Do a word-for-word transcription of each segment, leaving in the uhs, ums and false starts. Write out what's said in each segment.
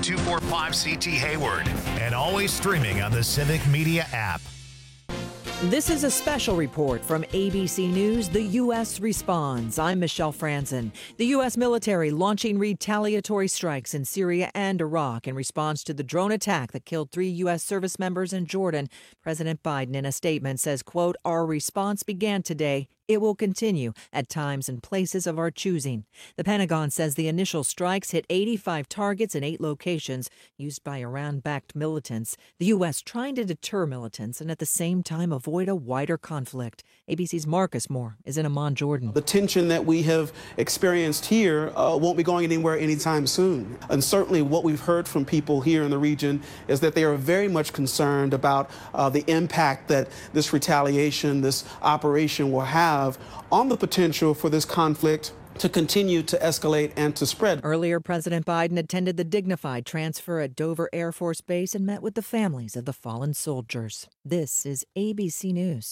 two four five C T Hayward. And always streaming on the Civic Media app. This is a special report from A B C News. The U S responds. I'm Michelle Franzen. The U S military launching retaliatory strikes in Syria and Iraq in response to the drone attack that killed three U S service members in Jordan. President Biden in a statement says, quote, our response began today. It will continue at times and places of our choosing. The Pentagon says the initial strikes hit eighty-five targets in eight locations used by Iran-backed militants. The U S trying to deter militants and at the same time avoid a wider conflict. A B C's Marcus Moore is in Amman, Jordan. The tension that we have experienced here uh, won't be going anywhere anytime soon. And certainly what we've heard from people here in the region is that they are very much concerned about uh, the impact that this retaliation, this operation will have on the potential for this conflict to continue to escalate and to spread. Earlier, President Biden attended the dignified transfer at Dover Air Force Base and met with the families of the fallen soldiers. This is A B C News.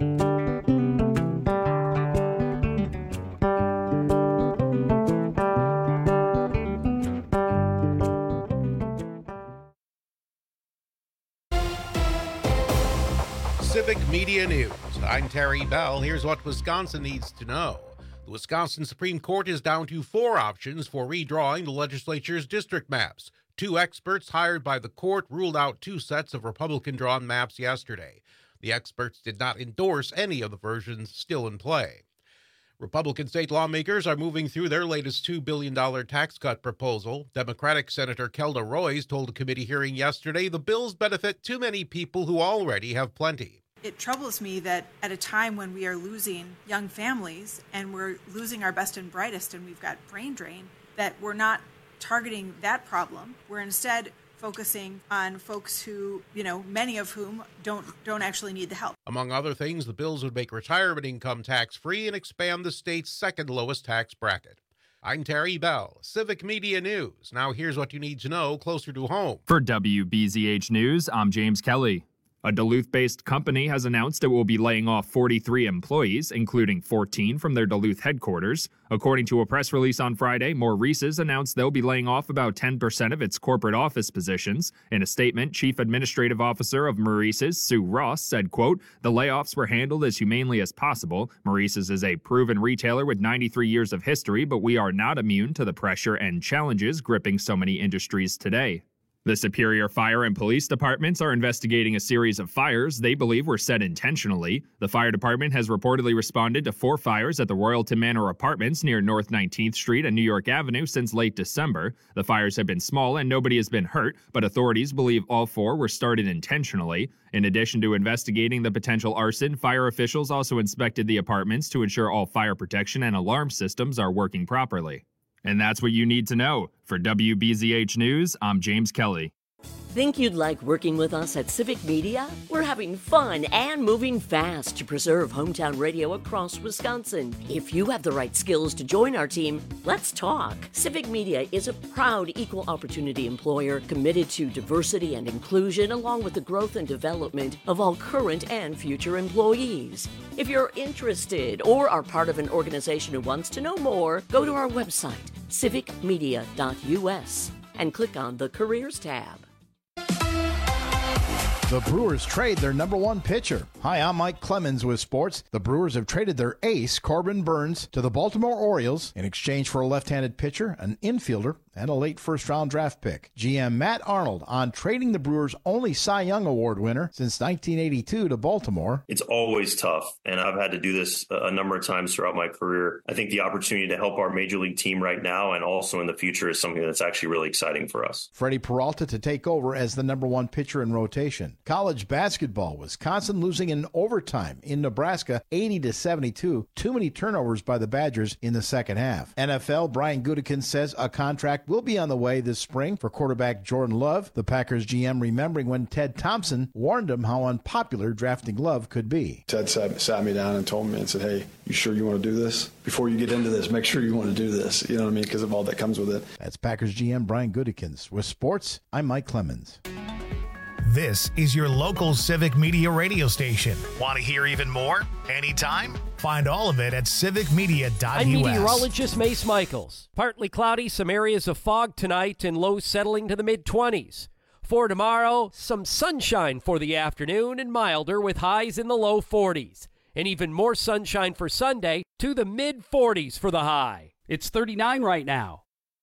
Civic Media News. I'm Terry Bell. Here's what Wisconsin needs to know. The Wisconsin Supreme Court is down to four options for redrawing the legislature's district maps. Two experts hired by the court ruled out two sets of Republican-drawn maps yesterday. The experts did not endorse any of the versions still in play. Republican state lawmakers are moving through their latest two billion dollars tax cut proposal. Democratic Senator Kelda Roys told a committee hearing yesterday the bills benefit too many people who already have plenty. It troubles me that at a time when we are losing young families and we're losing our best and brightest and we've got brain drain, that we're not targeting that problem. We're instead focusing on folks who, you know, many of whom don't don't actually need the help. Among other things, the bills would make retirement income tax-free and expand the state's second lowest tax bracket. I'm Terry Bell, Civic Media News. Now here's what you need to know closer to home. For W B Z H News, I'm James Kelly. A Duluth-based company has announced it will be laying off forty-three employees, including fourteen from their Duluth headquarters. According to a press release on Friday, Maurice's announced they'll be laying off about ten percent of its corporate office positions. In a statement, Chief Administrative Officer of Maurice's, Sue Ross, said, quote, the layoffs were handled as humanely as possible. Maurice's is a proven retailer with ninety-three years of history, but we are not immune to the pressure and challenges gripping so many industries today. The Superior Fire and Police Departments are investigating a series of fires they believe were set intentionally. The fire department has reportedly responded to four fires at the Royalton Manor Apartments near North nineteenth Street and New York Avenue since late December. The fires have been small and nobody has been hurt, but authorities believe all four were started intentionally. In addition to investigating the potential arson, fire officials also inspected the apartments to ensure all fire protection and alarm systems are working properly. And that's what you need to know. For W B Z H News, I'm James Kelly. Think you'd like working with us at Civic Media? We're having fun and moving fast to preserve hometown radio across Wisconsin. If you have the right skills to join our team, let's talk. Civic Media is a proud equal opportunity employer committed to diversity and inclusion along with the growth and development of all current and future employees. If you're interested or are part of an organization who wants to know more, go to our website, civic media dot U S, and click on the Careers tab. The Brewers trade their number one pitcher. Hi, I'm Mike Clemens with sports. The Brewers have traded their ace, Corbin Burns, to the Baltimore Orioles in exchange for a left-handed pitcher, an infielder, and a late first-round draft pick. G M Matt Arnold on trading the Brewers' only Cy Young Award winner since nineteen eighty-two to Baltimore. It's always tough, and I've had to do this a number of times throughout my career. I think the opportunity to help our major league team right now and also in the future is something that's actually really exciting for us. Freddie Peralta to take over as the number one pitcher in rotation. College basketball, Wisconsin losing in overtime in Nebraska eighty to seventy-two. Too many turnovers by the Badgers in the second half. N F L, Brian Gutekunst says a contract will be on the way this spring for quarterback Jordan Love. The Packers G M remembering when Ted Thompson warned him how unpopular drafting Love could be. Ted sat, sat me down and told me and said, hey, you sure you want to do this? Before you get into this, make sure you want to do this. You know what I mean? Because of all that comes with it. That's Packers G M Brian Gutekunst. With sports, I'm Mike Clemens. This is your local Civic Media radio station. Want to hear even more? Anytime? Find all of it at civic media dot U S. I'm meteorologist Mace Michaels. Partly cloudy, some areas of fog tonight, and lows settling to the mid-twenties. For tomorrow, some sunshine for the afternoon and milder with highs in the low forties. And even more sunshine for Sunday to the mid-forties for the high. It's thirty-nine right now.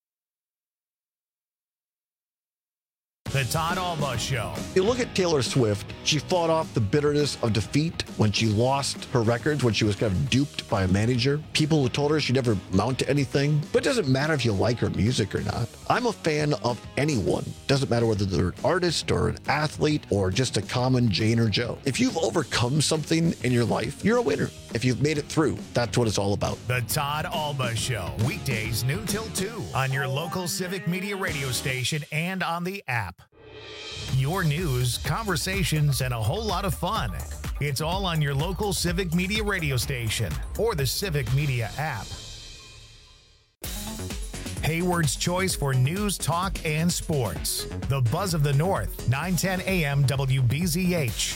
The Todd Alba Show. You look at Taylor Swift, she fought off the bitterness of defeat when she lost her records, when she was kind of duped by a manager. People who told her she'd never amount to anything. But it doesn't matter if you like her music or not. I'm a fan of anyone. Doesn't matter whether they're an artist or an athlete or just a common Jane or Joe. If you've overcome something in your life, you're a winner. If you've made it through, that's what it's all about. The Todd Alba Show. Weekdays noon till two on your local Civic Media radio station and on the app. Your news, conversations, and a whole lot of fun. It's all on your local Civic Media radio station or the Civic Media app. Hayward's choice for news, talk, and sports. The Buzz of the North, nine ten a.m. W B Z H.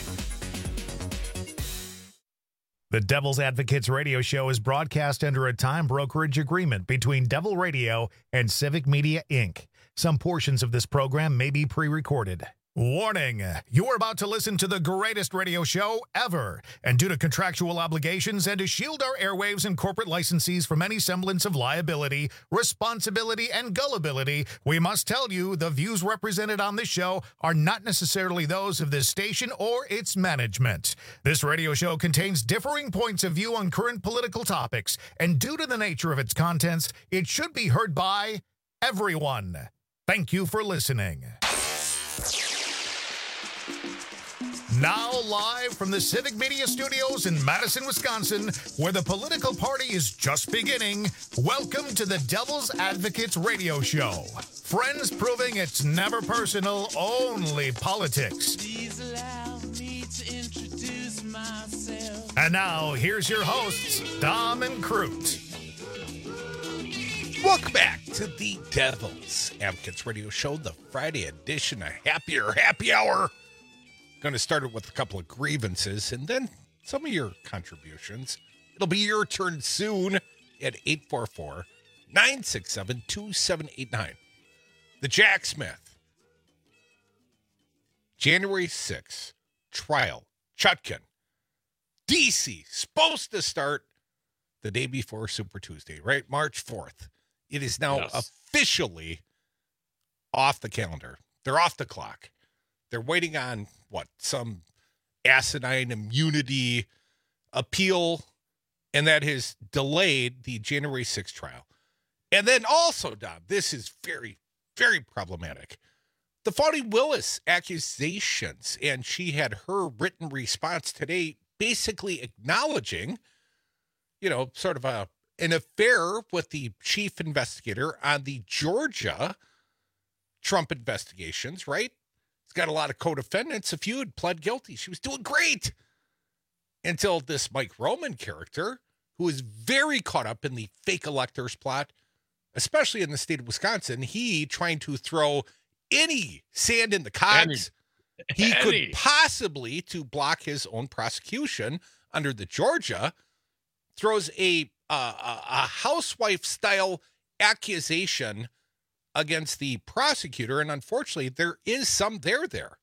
The Devil's Advocates radio show is broadcast under a time brokerage agreement between Devil Radio and Civic Media, Incorporated. Some portions of this program may be pre-recorded. Warning, you're about to listen to the greatest radio show ever. And due to contractual obligations and to shield our airwaves and corporate licensees from any semblance of liability, responsibility, and gullibility, we must tell you the views represented on this show are not necessarily those of this station or its management. This radio show contains differing points of view on current political topics, and due to the nature of its contents, it should be heard by everyone. Thank you for listening. Now live from the Civic Media Studios in Madison, Wisconsin, where the political party is just beginning, welcome to the Devil's Advocates radio show. Friends proving it's never personal, only politics. Please allow me to introduce myself. And now, here's your hosts, Dom and Crute. Welcome back to the Devil's Advocates radio show, the Friday edition, a happier happy hour. Going to start it with a couple of grievances and then some of your contributions. It'll be your turn soon at eight four four, nine six seven, two seven eight nine. The Jack Smith, January sixth, trial, Chutkan, D C, supposed to start the day before Super Tuesday, right? March fourth. It is now yes. officially off the calendar. They're off the clock. They're waiting on, what, some asinine immunity appeal, and that has delayed the January sixth trial. And then also, Dom, this is very, very problematic. The Fani Willis accusations, and she had her written response today basically acknowledging, you know, sort of a an affair with the chief investigator on the Georgia Trump investigations, right? He's got a lot of co-defendants. A few had pled guilty. She was doing great until this Mike Roman character, who is very caught up in the fake electors plot, especially in the state of Wisconsin, he trying to throw any sand in the cogs he any. could possibly to block his own prosecution under the Georgia, throws a Uh, a, a housewife-style accusation against the prosecutor, and unfortunately, there is some there there.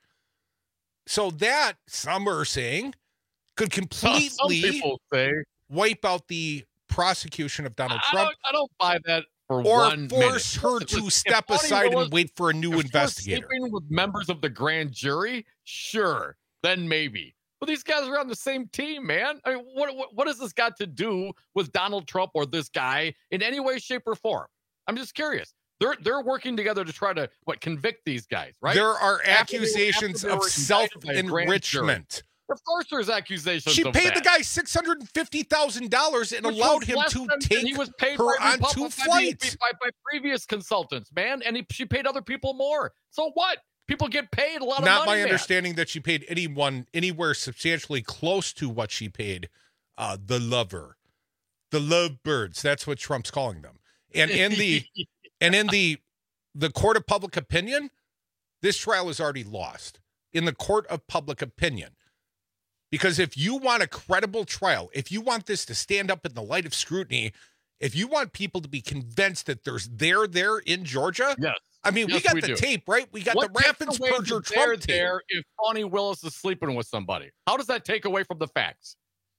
So that, some are saying, could completely say. wipe out the prosecution of Donald I Trump. Don't, I don't buy that for or one force minute. her to If step Fani aside Willis, and wait for a new if investigator. Sleeping with members of the grand jury, sure, then maybe. But these guys are on the same team, man. I mean, what, what what has this got to do with Donald Trump or this guy in any way, shape, or form? I'm just curious. They're they're working together to try to what convict these guys, right? There are After accusations they were of indicted by a grand self-enrichment. jury. Of course, there's accusations. She of paid that. the guy six hundred and fifty thousand dollars and Which allowed was him less to than take he was paid her by on Republic- two by- flights. by, by previous consultants, man, and he, she paid other people more. So what? People get paid a lot of Not money. my man. understanding that she paid anyone anywhere substantially close to what she paid uh, the lover, the lovebirds. That's what Trump's calling them. And in the and in the the court of public opinion, this trial is already lost. in the court of public opinion. Because if you want a credible trial, if you want this to stand up in the light of scrutiny, if you want people to be convinced that there's there there in Georgia, yes. I mean, yes, we got we the do. tape, right? We got what the Raffensperger Trump tape. There if Fani Willis is sleeping with somebody? How does that take away from the facts?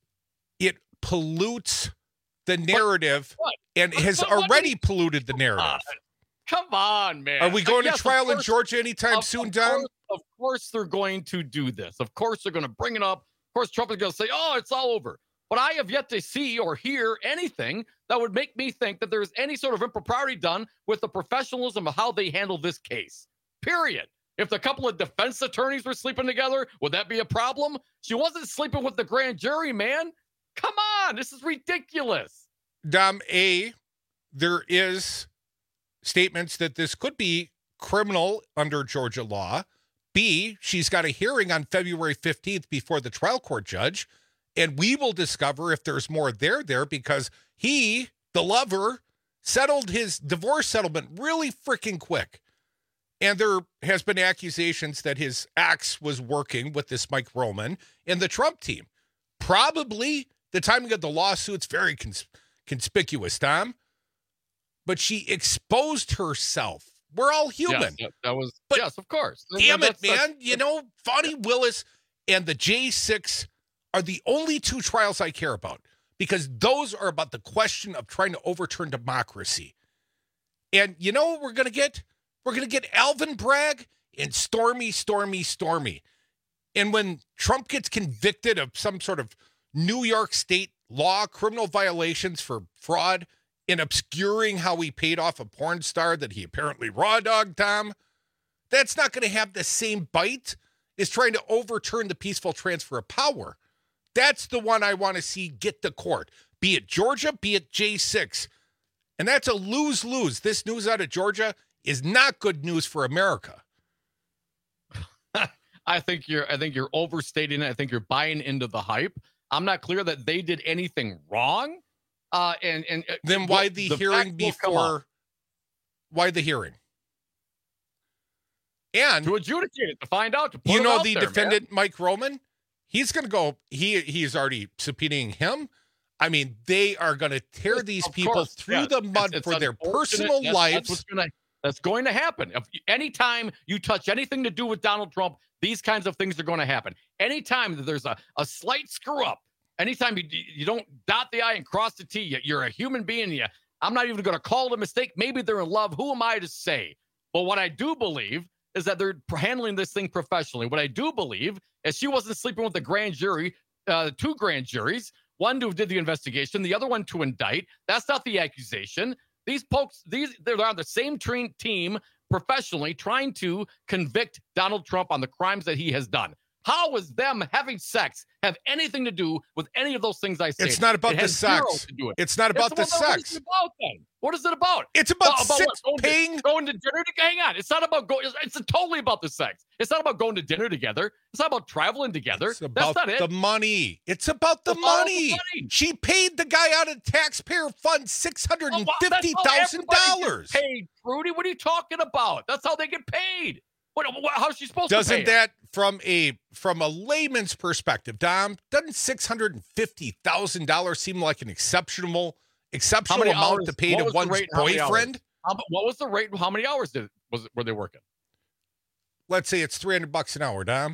It pollutes the narrative what? and What? has What? What? already polluted the narrative. Uh, come on, man. Are we going yes, to trial course, in Georgia anytime of, soon, of Dom? Course, of course they're going to do this. Of course they're going to bring it up. Of course Trump is going to say, oh, it's all over. But I have yet to see or hear anything that would make me think that there's any sort of impropriety done with the professionalism of how they handle this case. Period. If the couple of defense attorneys were sleeping together, would that be a problem? She wasn't sleeping with the grand jury, man. Come on. This is ridiculous. Dom, A, there is statements that this could be criminal under Georgia law. B, she's got a hearing on February fifteenth before the trial court judge, and we will discover if there's more there there because he, the lover, settled his divorce settlement really freaking quick. And there has been accusations that his ex was working with this Mike Roman and the Trump team. Probably the timing of the lawsuit's very cons- conspicuous, Tom. But she exposed herself. We're all human. Yes, that was, but yes, of course. Damn that's, it, man. That's, you know, Fani Willis and the J six are the only two trials I care about because those are about the question of trying to overturn democracy. And you know what we're going to get? We're going to get Alvin Bragg and Stormy, Stormy, Stormy. And when Trump gets convicted of some sort of New York state law, criminal violations for fraud, in obscuring how he paid off a porn star that he apparently raw dogged, Tom, that's not going to have the same bite as trying to overturn the peaceful transfer of power. That's the one I want to see get to court, be it Georgia, be it J six. And that's a lose-lose. This news out of Georgia is not good news for America. I think you're I think you're overstating it. I think you're buying into the hype. I'm not clear that they did anything wrong. Uh, and, and then why the, the hearing before? Why the hearing? And to adjudicate it, to find out. To put you know it the there, defendant, man. Mike Roman, he's going to go. He he's already subpoenaing him. I mean, they are going to tear these of people course, through yeah. the mud it's, it's for their personal that's, lives. That's, what's gonna, that's going to happen. If anytime you touch anything to do with Donald Trump, these kinds of things are going to happen. Anytime that there's a, a slight screw up. Anytime you you don't dot the I and cross the T, you're a human being. You, I'm not even going to call it a mistake. Maybe they're in love. Who am I to say? But what I do believe is that they're handling this thing professionally. What I do believe is she wasn't sleeping with the grand jury, uh, two grand juries, one who did the investigation, the other one to indict. That's not the accusation. These folks, these they're on the same train team professionally trying to convict Donald Trump on the crimes that he has done. How was them having sex have anything to do with any of those things I said? It's not about it the sex. To do it. It's not about it's, the well, sex. What is it about then? What is it about? It's about, about, about six going paying. To, going to dinner to hang on. It's not about going. It's, it's totally about the sex. It's not about going to dinner together. It's not about traveling together. It's about That's not the it. money. It's about the it's all money. the money. She paid the guy out of taxpayer fund six hundred and fifty thousand dollars. Paid, Rudy. What are you talking about? That's how they get paid. What, what, how's she supposed doesn't to pay that from a from a layman's perspective, Dom, doesn't six hundred and fifty thousand dollars seem like an exceptional exceptional amount hours, to pay to one's boyfriend? How, what was the rate? How many hours did was were they working? Let's say it's three hundred bucks an hour, Dom.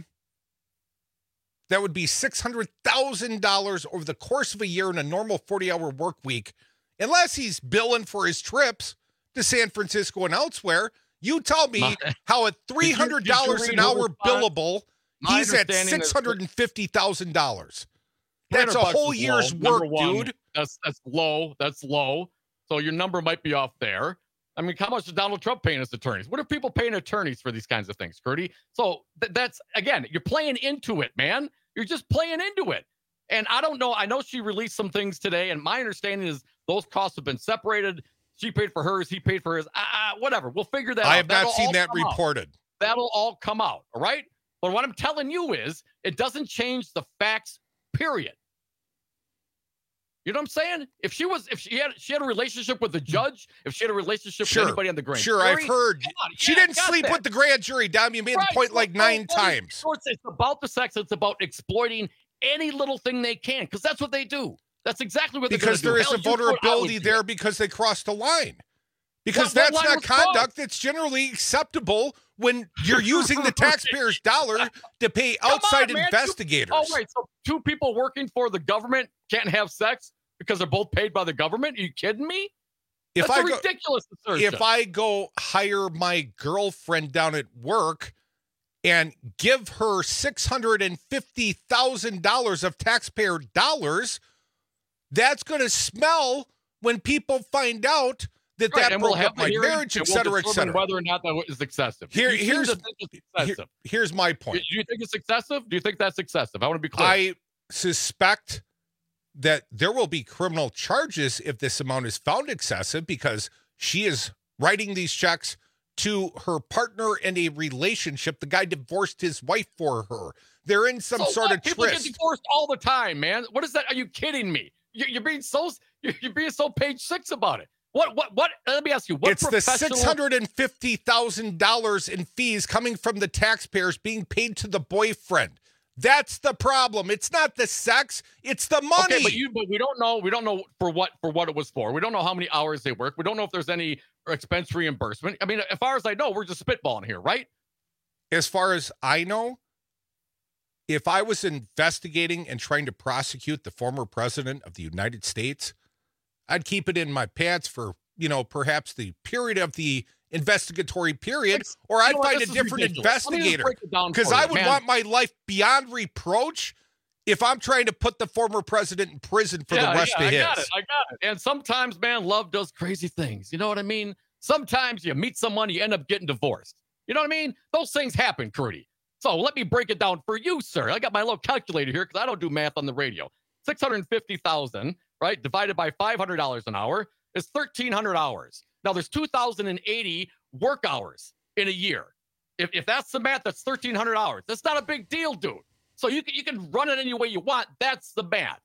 That would be six hundred thousand dollars over the course of a year in a normal forty hour work week, unless he's billing for his trips to San Francisco and elsewhere. You tell me My, how at three hundred dollars an hour billable, he's at six hundred fifty thousand dollars. That's a whole year's low, work, one, dude. That's that's low. That's low. So your number might be off there. I mean, how much is Donald Trump paying his attorneys? What are people paying attorneys for these kinds of things, Gertie? So th- that's, again, you're playing into it, man. You're just playing into it. And I don't know. I know she released some things today, and my understanding is those costs have been separated. She paid for hers. He paid for his. Uh, whatever. We'll figure that out. I have That'll not seen that reported. Out. That'll all come out. All right. But what I'm telling you is it doesn't change the facts, period. You know what I'm saying? If she was, if she had, she had a relationship with the judge, if she had a relationship sure. with anybody on the grand sure, jury. I've heard. She yeah, didn't sleep that. with the grand jury, Dom. You made right. the point like well, nine well, times. It's about the sex. It's about exploiting any little thing they can, because that's what they do. That's exactly what they're because do. there is Hell, a vulnerability there because they crossed the line. Because what, that's what not conduct crossed? that's generally acceptable when you're using the taxpayers' dollar to pay outside on, investigators. Two, oh, wait. So two people working for the government can't have sex because they're both paid by the government? Are you kidding me? If That's I a go, ridiculous assertion. If I go hire my girlfriend down at work and give her six hundred fifty thousand dollars of taxpayer dollars, that's going to smell when people find out that right, that and broke we'll have up my hearing, marriage, et cetera, we'll et cetera. Whether or not that is excessive. Here, you here's, it's excessive. Here, here's my point. Do you think it's excessive? Do you think that's excessive? I want to be clear. I suspect that there will be criminal charges if this amount is found excessive because she is writing these checks to her partner in a relationship. The guy divorced his wife for her. They're in some so sort what? of People tryst. get divorced all the time, man. What is that? Are you kidding me? You're, you're being so you're being so page six about it. What? What? What? Let me ask you. What it's the professional... six hundred fifty thousand dollars in fees coming from the taxpayers being paid to the boyfriend. That's the problem. It's not the sex, it's the money. Okay, but you but we don't know. We don't know for what for what it was for. We don't know how many hours they work. We don't know if there's any expense reimbursement. I mean, as far as I know, we're just spitballing here, right? As far as I know, if I was investigating and trying to prosecute the former president of the United States, I'd keep it in my pants for, you know, perhaps the period of the investigatory period, or I'd find a different investigator, because I would want my life beyond reproach if I'm trying to put the former president in prison for yeah, the rest yeah, of I his. got it. I got it. And sometimes, man, love does crazy things. You know what I mean? Sometimes you meet someone, you end up getting divorced. You know what I mean? Those things happen, Crudy. So let me break it down for you, sir. I got my little calculator here because I don't do math on the radio. six hundred fifty thousand, right, divided by five hundred dollars an hour is thirteen hundred hours. Now, there's two thousand eighty work hours in a year. If, if that's the math, that's thirteen hundred hours. That's not a big deal, dude. So you can, you can run it any way you want. That's the math.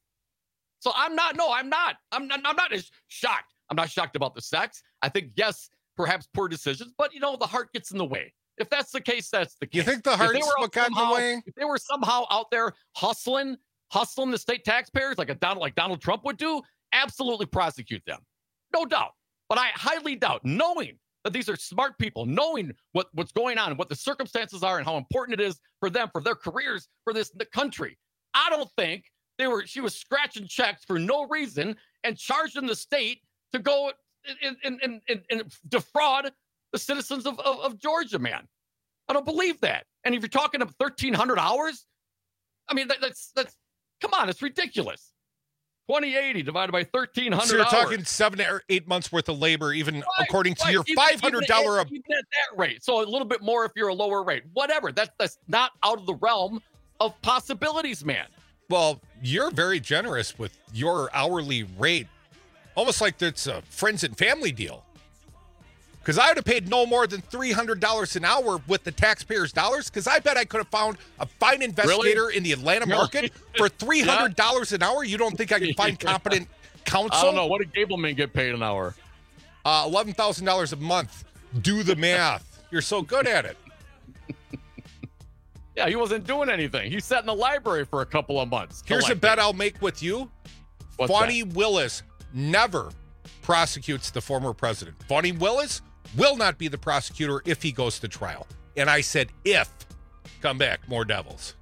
So I'm not, no, I'm not. I'm not, I'm not as shocked. I'm not shocked about the sex. I think, yes, perhaps poor decisions, but, you know, the heart gets in the way. If that's the case, that's the case. You think the heart's what got in the way? If they were somehow out there hustling, hustling the state taxpayers like a Donald, like Donald Trump would do, absolutely prosecute them. No doubt. But I highly doubt, knowing that these are smart people, knowing what, what's going on, what the circumstances are, and how important it is for them, for their careers, for this the country. I don't think they were. She was scratching checks for no reason and charging the state to go and, and, and, and, and defraud the citizens of, of, of Georgia, man. I don't believe that. And if you're talking about thirteen hundred hours, I mean, that, that's, that's, come on, it's ridiculous. twenty eighty divided by thirteen hundred So you're hours. talking seven or eight months worth of labor, even right, according to right. your even, five hundred dollars. Even, even at that rate. So a little bit more if you're a lower rate. Whatever. That, that's not out of the realm of possibilities, man. Well, you're very generous with your hourly rate, almost like it's a friends and family deal. Because I would have paid no more than three hundred dollars an hour with the taxpayers' dollars, because I bet I could have found a fine investigator really? in the Atlanta Really? market for three hundred dollars yeah. an hour. You don't think I can find competent counsel? I don't know. What did Gableman get paid an hour? Uh, eleven thousand dollars a month. Do the math. You're so good at it. Yeah, he wasn't doing anything. He sat in the library for a couple of months. Here's collecting. a bet I'll make with you. What's Fonnie that? Willis never prosecutes the former president. Fonnie Willis will not be the prosecutor if he goes to trial. And I said if. Come back, more Devils.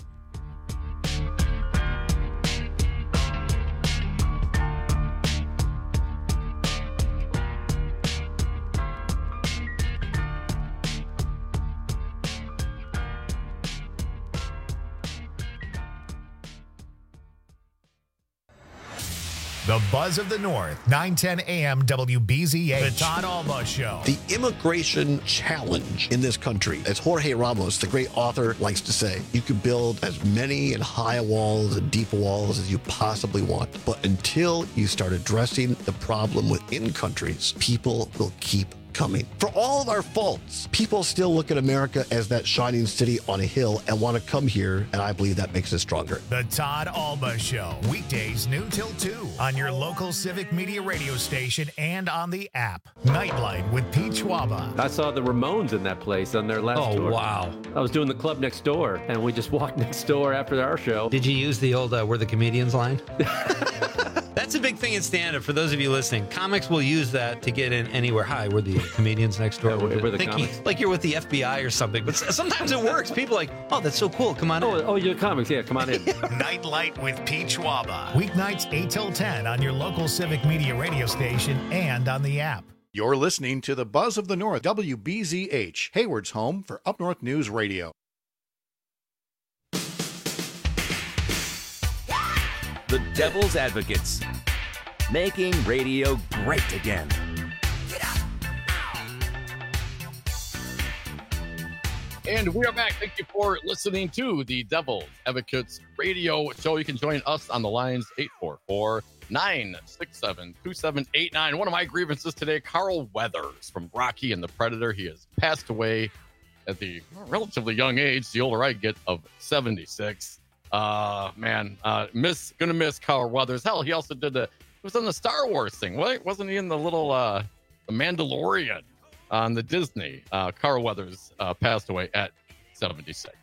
The Buzz of the North, nine ten A M W B Z H. The Todd Alba Show. The immigration challenge in this country, as Jorge Ramos, the great author, likes to say, you can build as many and high walls and deep walls as you possibly want. But until you start addressing the problem within countries, people will keep coming. For all of our faults, people still look at America as that shining city on a hill and want to come here, and I believe that makes us stronger. The Todd Alba Show, weekdays noon till two on your local Civic Media radio station and on the app. Nightlight with Pete Schwaba. I saw the Ramones in that place on their last oh, tour. Oh, wow. I was doing the club next door, and we just walked next door after our show. Did you use the old uh, "We're the Comedians" line? That's a big thing in stand-up. For those of you listening, comics will use that to get in anywhere. Hi, we're the comedians next door. Yeah, we're, we're the thinking, comics. like you're with the F B I or something. But sometimes it works. People are like, oh, that's so cool. Come on oh, in. Oh, you're comics. Yeah, come on in. Nightlight with Pete Schwaba. Weeknights eight till ten on your local Civic Media radio station and on the app. You're listening to the Buzz of the North, W B Z H, Hayward's home for Up North News Radio. The Devil's Advocates, making radio great again. And we are back. Thank you for listening to the Devil's Advocates radio show. You can join us on the lines eight four four, nine six seven, two seven eight nine. One of my grievances today, Carl Weathers from Rocky and the Predator. He has passed away at the relatively young age, the older I get, of seventy-six. Uh, man, uh, miss, gonna miss Carl Weathers. Hell, he also did the, he was in the Star Wars thing, right? Wasn't he in the little, uh, the Mandalorian on the Disney? Uh, Carl Weathers, uh, passed away at seventy-six.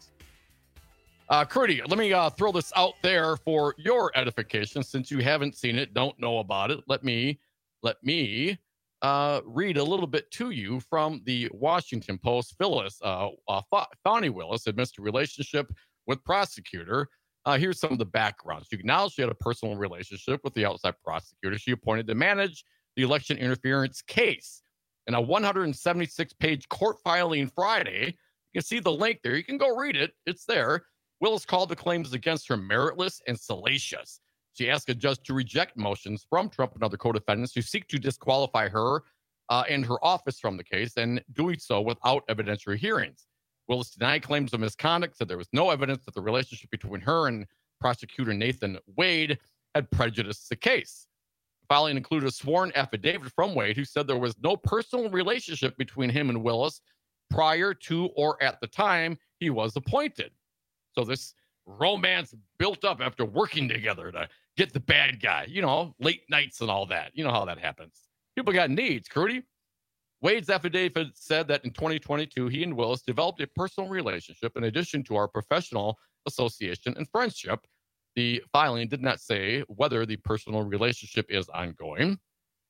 Uh, Crudy, let me, uh, throw this out there for your edification. Since you haven't seen it, don't know about it. Let me, let me, uh, read a little bit to you from the Washington Post. Phyllis, uh, uh Fani Willis had missed a relationship with prosecutor. Uh, here's some of the background. She acknowledged she had a personal relationship with the outside prosecutor she appointed to manage the election interference case. In a one hundred seventy-six page court filing Friday, you can see the link there. You can go read it. It's there. Willis called the claims against her meritless and salacious. She asked a judge to reject motions from Trump and other co-defendants who seek to disqualify her uh, and her office from the case, and doing so without evidentiary hearings. Willis denied claims of misconduct, said there was no evidence that the relationship between her and prosecutor Nathan Wade had prejudiced the case. The filing included a sworn affidavit from Wade, who said there was no personal relationship between him and Willis prior to or at the time he was appointed. So this romance built up after working together to get the bad guy, you know, late nights and all that. You know how that happens. People got needs, Crudy. Wade's affidavit said that in twenty twenty-two, he and Willis developed a personal relationship in addition to our professional association and friendship. The filing did not say whether the personal relationship is ongoing.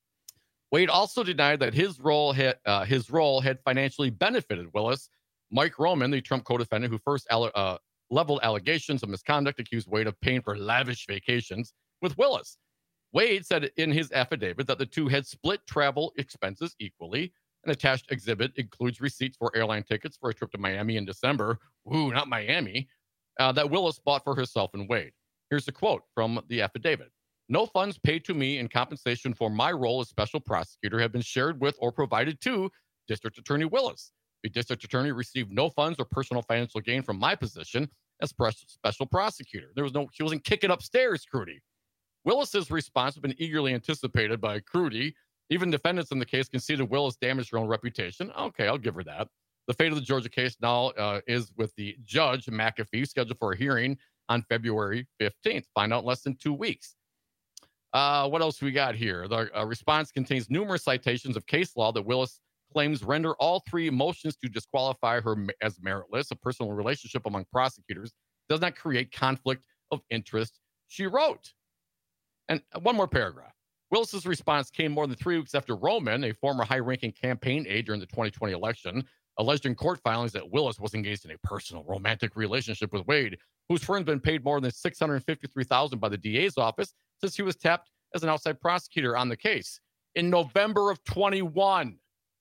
Wade also denied that his role had, uh, his role had financially benefited Willis. Mike Roman, the Trump co-defendant who first alle- uh, leveled allegations of misconduct, accused Wade of paying for lavish vacations with Willis. Wade said in his affidavit that the two had split travel expenses equally. An attached exhibit includes receipts for airline tickets for a trip to Miami in December. Ooh, not Miami. Uh, that Willis bought for herself and Wade. Here's a quote from the affidavit. No funds paid to me in compensation for my role as special prosecutor have been shared with or provided to District Attorney Willis. The district attorney received no funds or personal financial gain from my position as special prosecutor. There was no, she wasn't kicking upstairs, Crudy. Willis's response has been eagerly anticipated by Crudy. Even defendants in the case conceded Willis damaged her own reputation. Okay, I'll give her that. The fate of the Georgia case now uh, is with the judge, McAfee, scheduled for a hearing on February fifteenth. Find out in less than two weeks. Uh, what else we got here? The uh, response contains numerous citations of case law that Willis claims render all three motions to disqualify her as meritless. A personal relationship among prosecutors does not create conflict of interest, she wrote. And one more paragraph. Willis's response came more than three weeks after Roman, a former high-ranking campaign aide during the twenty twenty election, alleged in court filings that Willis was engaged in a personal romantic relationship with Wade, whose firm's been paid more than six hundred fifty-three thousand dollars by the D A's office since he was tapped as an outside prosecutor on the case in November of twenty-one.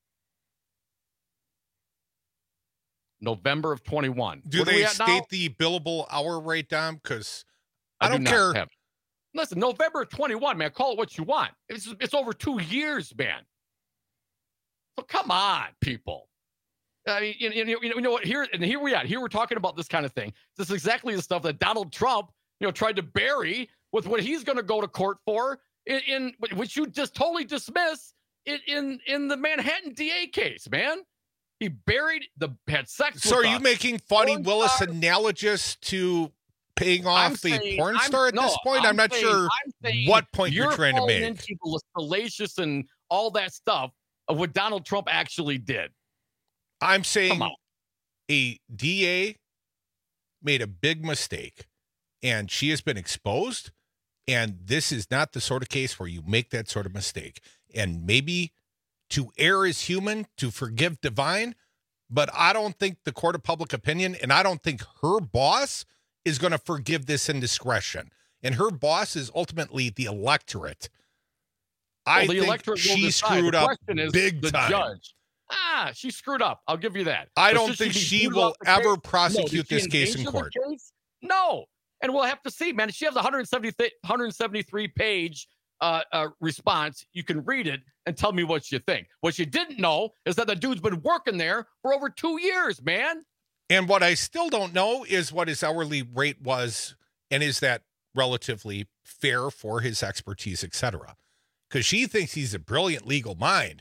November of twenty-one. Do What are they we at state now? the billable hour rate, Dom? Because I, I don't do not care. have- Listen, November of twenty-one, man. Call it what you want. It's it's over two years, man. So come on, people. I mean, you, you, you, know, you know what? Here and here we are. Here we're talking about this kind of thing. This is exactly the stuff that Donald Trump, you know, tried to bury with what he's going to go to court for, in, in which you just totally dismiss in in, in the Manhattan D A case, man. He buried the had sex. So with are you a making Fonnie porn Willis star. analogous to paying off I'm the saying- porn I'm- star at no, this point? I'm, not saying- sure I'm saying what point you're, you're trying to falling make. into the salacious and all that stuff of what Donald Trump actually did. I'm Come saying on. a D A made a big mistake, and she has been exposed, and this is not the sort of case where you make that sort of mistake. And maybe to err is human, to forgive divine, but I don't think the court of public opinion, and I don't think her boss is going to forgive this indiscretion. And her boss is ultimately the electorate. I Well, the think electorate will she decide. screwed The up question is big the time. judge. Ah, she screwed up. I'll give you that. I But don't should think be she booted will off the ever case? prosecute No, did this she case in engage the court. case? No. And we'll have to see, man. She has a one hundred seventy th- one hundred seventy-three page uh, uh, response. You can read it and tell me what you think. What you didn't know is that the dude's been working there for over two years, man. And what I still don't know is what his hourly rate was, and is that relatively fair for his expertise, et cetera. Because she thinks he's a brilliant legal mind.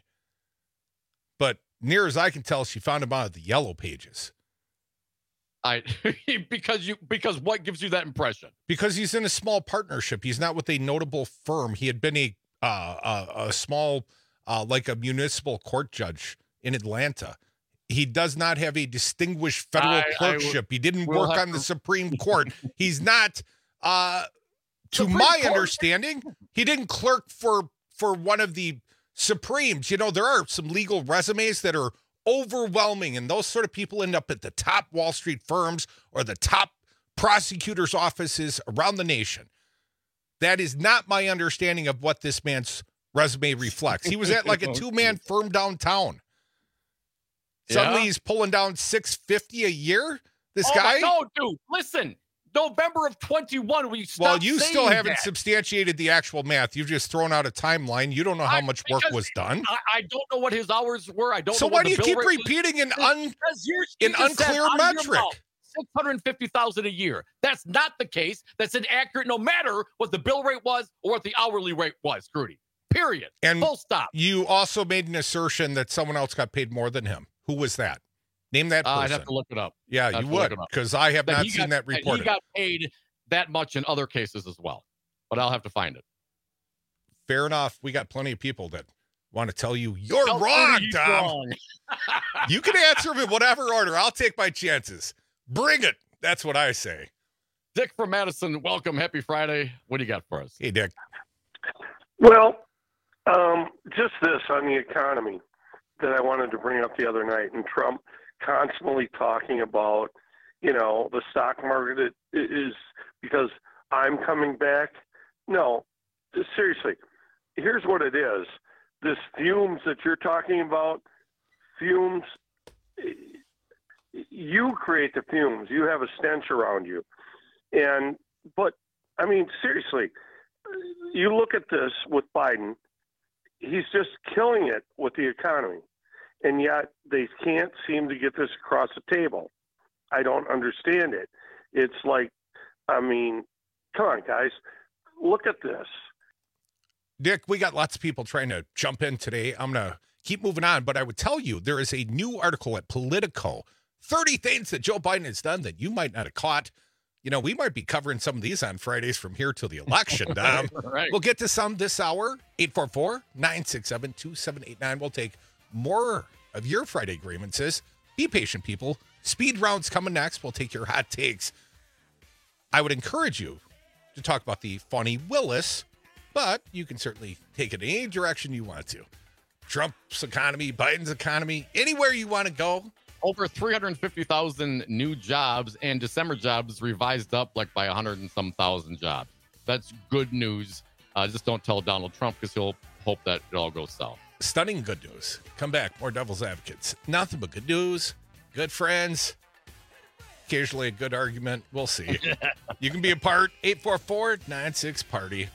But near as I can tell, she found him out of the yellow pages. I because you because what gives you that impression? Because he's in a small partnership. He's not with a notable firm. He had been a uh, a, a small, uh, like a municipal court judge in Atlanta. He does not have a distinguished federal I- I clerkship. he didn't we'll work have on the to- Supreme Court. He's not, uh, to Supreme my Court? understanding, he didn't clerk for for one of the Supremes. You know, there are some legal resumes that are overwhelming, and those sort of people end up at the top Wall Street firms or the top prosecutors' offices around the nation. That is not my understanding of what this man's resume reflects. He was at like a two-man firm downtown. Suddenly Yeah. he's pulling down six fifty a year. This Oh, guy. No, dude, listen. November of twenty-one, we stopped Well, you still saying haven't that. substantiated the actual math. You've just thrown out a timeline. You don't know how I- much work because was done. I, I don't know what his hours were. I don't So know why what do the you bill keep rate was. repeating an un Because you're- you an just said unclear out of your metric? mouth, six hundred fifty thousand a year. That's not the case. That's inaccurate no matter what the bill rate was or what the hourly rate was, Grudy. Period. And full stop. You also made an assertion that someone else got paid more than him. Who was that? Name that Uh, person. I'd have to look it up. Yeah, I'd have you to look would, it up. because I have That not he seen got- that reported. He got paid that much in other cases as well, but I'll have to find it. Fair enough. We got plenty of people that want to tell you you're Tell wrong, Grudy he's Tom. wrong. You can answer them in whatever order. I'll take my chances. Bring it. That's what I say. Dick from Madison, welcome. Happy Friday. What do you got for us? Hey, Dick. Well, um, just this on the economy that I wanted to bring up the other night, and Trump constantly talking about, you know, the stock market is because I'm coming back. No, seriously, here's what it is. This fumes that you're talking about, fumes, you create the fumes. You have a stench around you. And, but, I mean, seriously, you look at this with Biden, he's just killing it with the economy. And yet they can't seem to get this across the table. I don't understand it. It's like, I mean, come on, guys, look at this. Dick, we got lots of people trying to jump in today. I'm going to keep moving on, but I would tell you there is a new article at Politico, thirty things that Joe Biden has done that you might not have caught. You know, we might be covering some of these on Fridays from here till the election, Dom. Right. We'll get to some this hour, eight four four, nine six seven, two seven eight nine. We'll take more of your Friday grievances. Be patient, people. Speed round's coming next. We'll take your hot takes. I would encourage you to talk about the Fonnie Willis, but you can certainly take it in any direction you want to. Trump's economy, Biden's economy, anywhere you want to go. Over three hundred fifty thousand new jobs, and December jobs revised up like by one hundred and some thousand jobs. That's good news. Uh, just don't tell Donald Trump because he'll hope that it all goes south. Stunning good news. Come back. More Devil's Advocates. Nothing but good news. Good friends. Occasionally a good argument. We'll see. You can be a part. eight four four, nine six, party.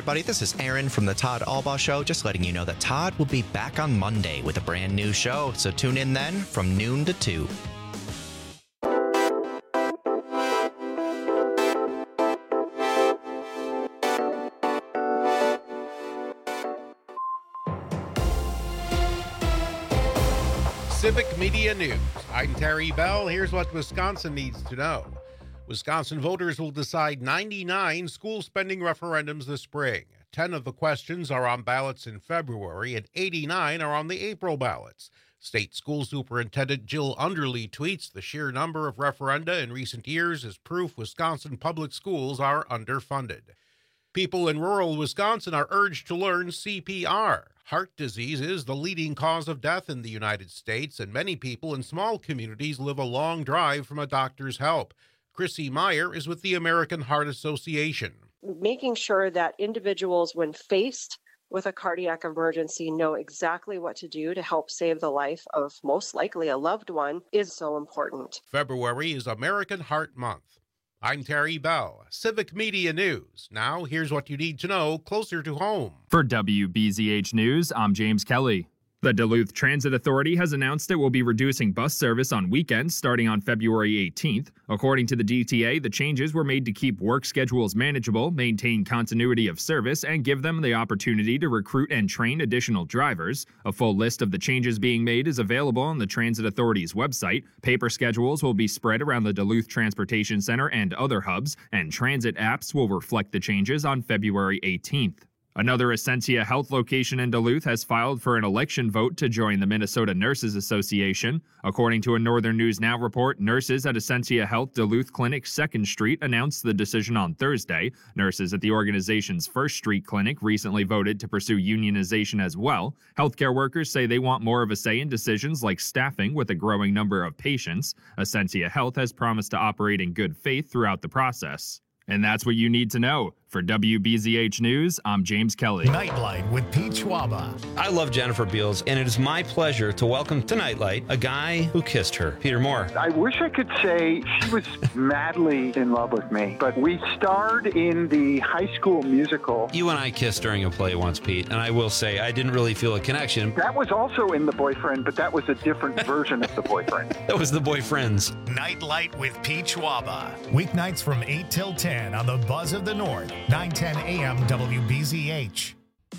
everybody. This is Aaron from the Todd Albaugh Show. Just letting you know that Todd will be back on Monday with a brand new show. So tune in then from noon to two. Civic Media News. I'm Terry Bell. Here's what Wisconsin needs to know. Wisconsin voters will decide ninety-nine school spending referendums this spring. ten of the questions are on ballots in February, and eighty-nine are on the April ballots. State School Superintendent Jill Underly tweets the sheer number of referenda in recent years is proof Wisconsin public schools are underfunded. People in rural Wisconsin are urged to learn C P R. Heart disease is the leading cause of death in the United States, and many people in small communities live a long drive from a doctor's help. Chrissy Meyer is with the American Heart Association. Making sure that individuals, when faced with a cardiac emergency, know exactly what to do to help save the life of most likely a loved one is so important. February is American Heart Month. I'm Terry Bell, Civic Media News. Now, here's what you need to know closer to home. For W B Z H News, I'm James Kelly. The Duluth Transit Authority has announced it will be reducing bus service on weekends starting on February eighteenth. According to the D T A, the changes were made to keep work schedules manageable, maintain continuity of service, and give them the opportunity to recruit and train additional drivers. A full list of the changes being made is available on the Transit Authority's website. Paper schedules will be spread around the Duluth Transportation Center and other hubs, and transit apps will reflect the changes on February eighteenth. Another Essentia Health location in Duluth has filed for an election vote to join the Minnesota Nurses Association. According to a Northern News Now report, nurses at Essentia Health Duluth Clinic second Street announced the decision on Thursday. Nurses at the organization's first Street Clinic recently voted to pursue unionization as well. Healthcare workers say they want more of a say in decisions like staffing with a growing number of patients. Essentia Health has promised to operate in good faith throughout the process. And that's what you need to know. For W B Z H News, I'm James Kelly. Nightlight with Pete Schwaba. I love Jennifer Beals, and it is my pleasure to welcome to Nightlight a guy who kissed her, Peter Moore. I wish I could say she was madly in love with me, but we starred in the High School Musical. You and I kissed during a play once, Pete, and I will say I didn't really feel a connection. That was also in The Boyfriend, but that was a different version of The Boyfriend. That was The Boyfriends. Nightlight with Pete Schwaba. Weeknights from eight till ten on the Buzz of the North, nine ten a.m. W B Z H.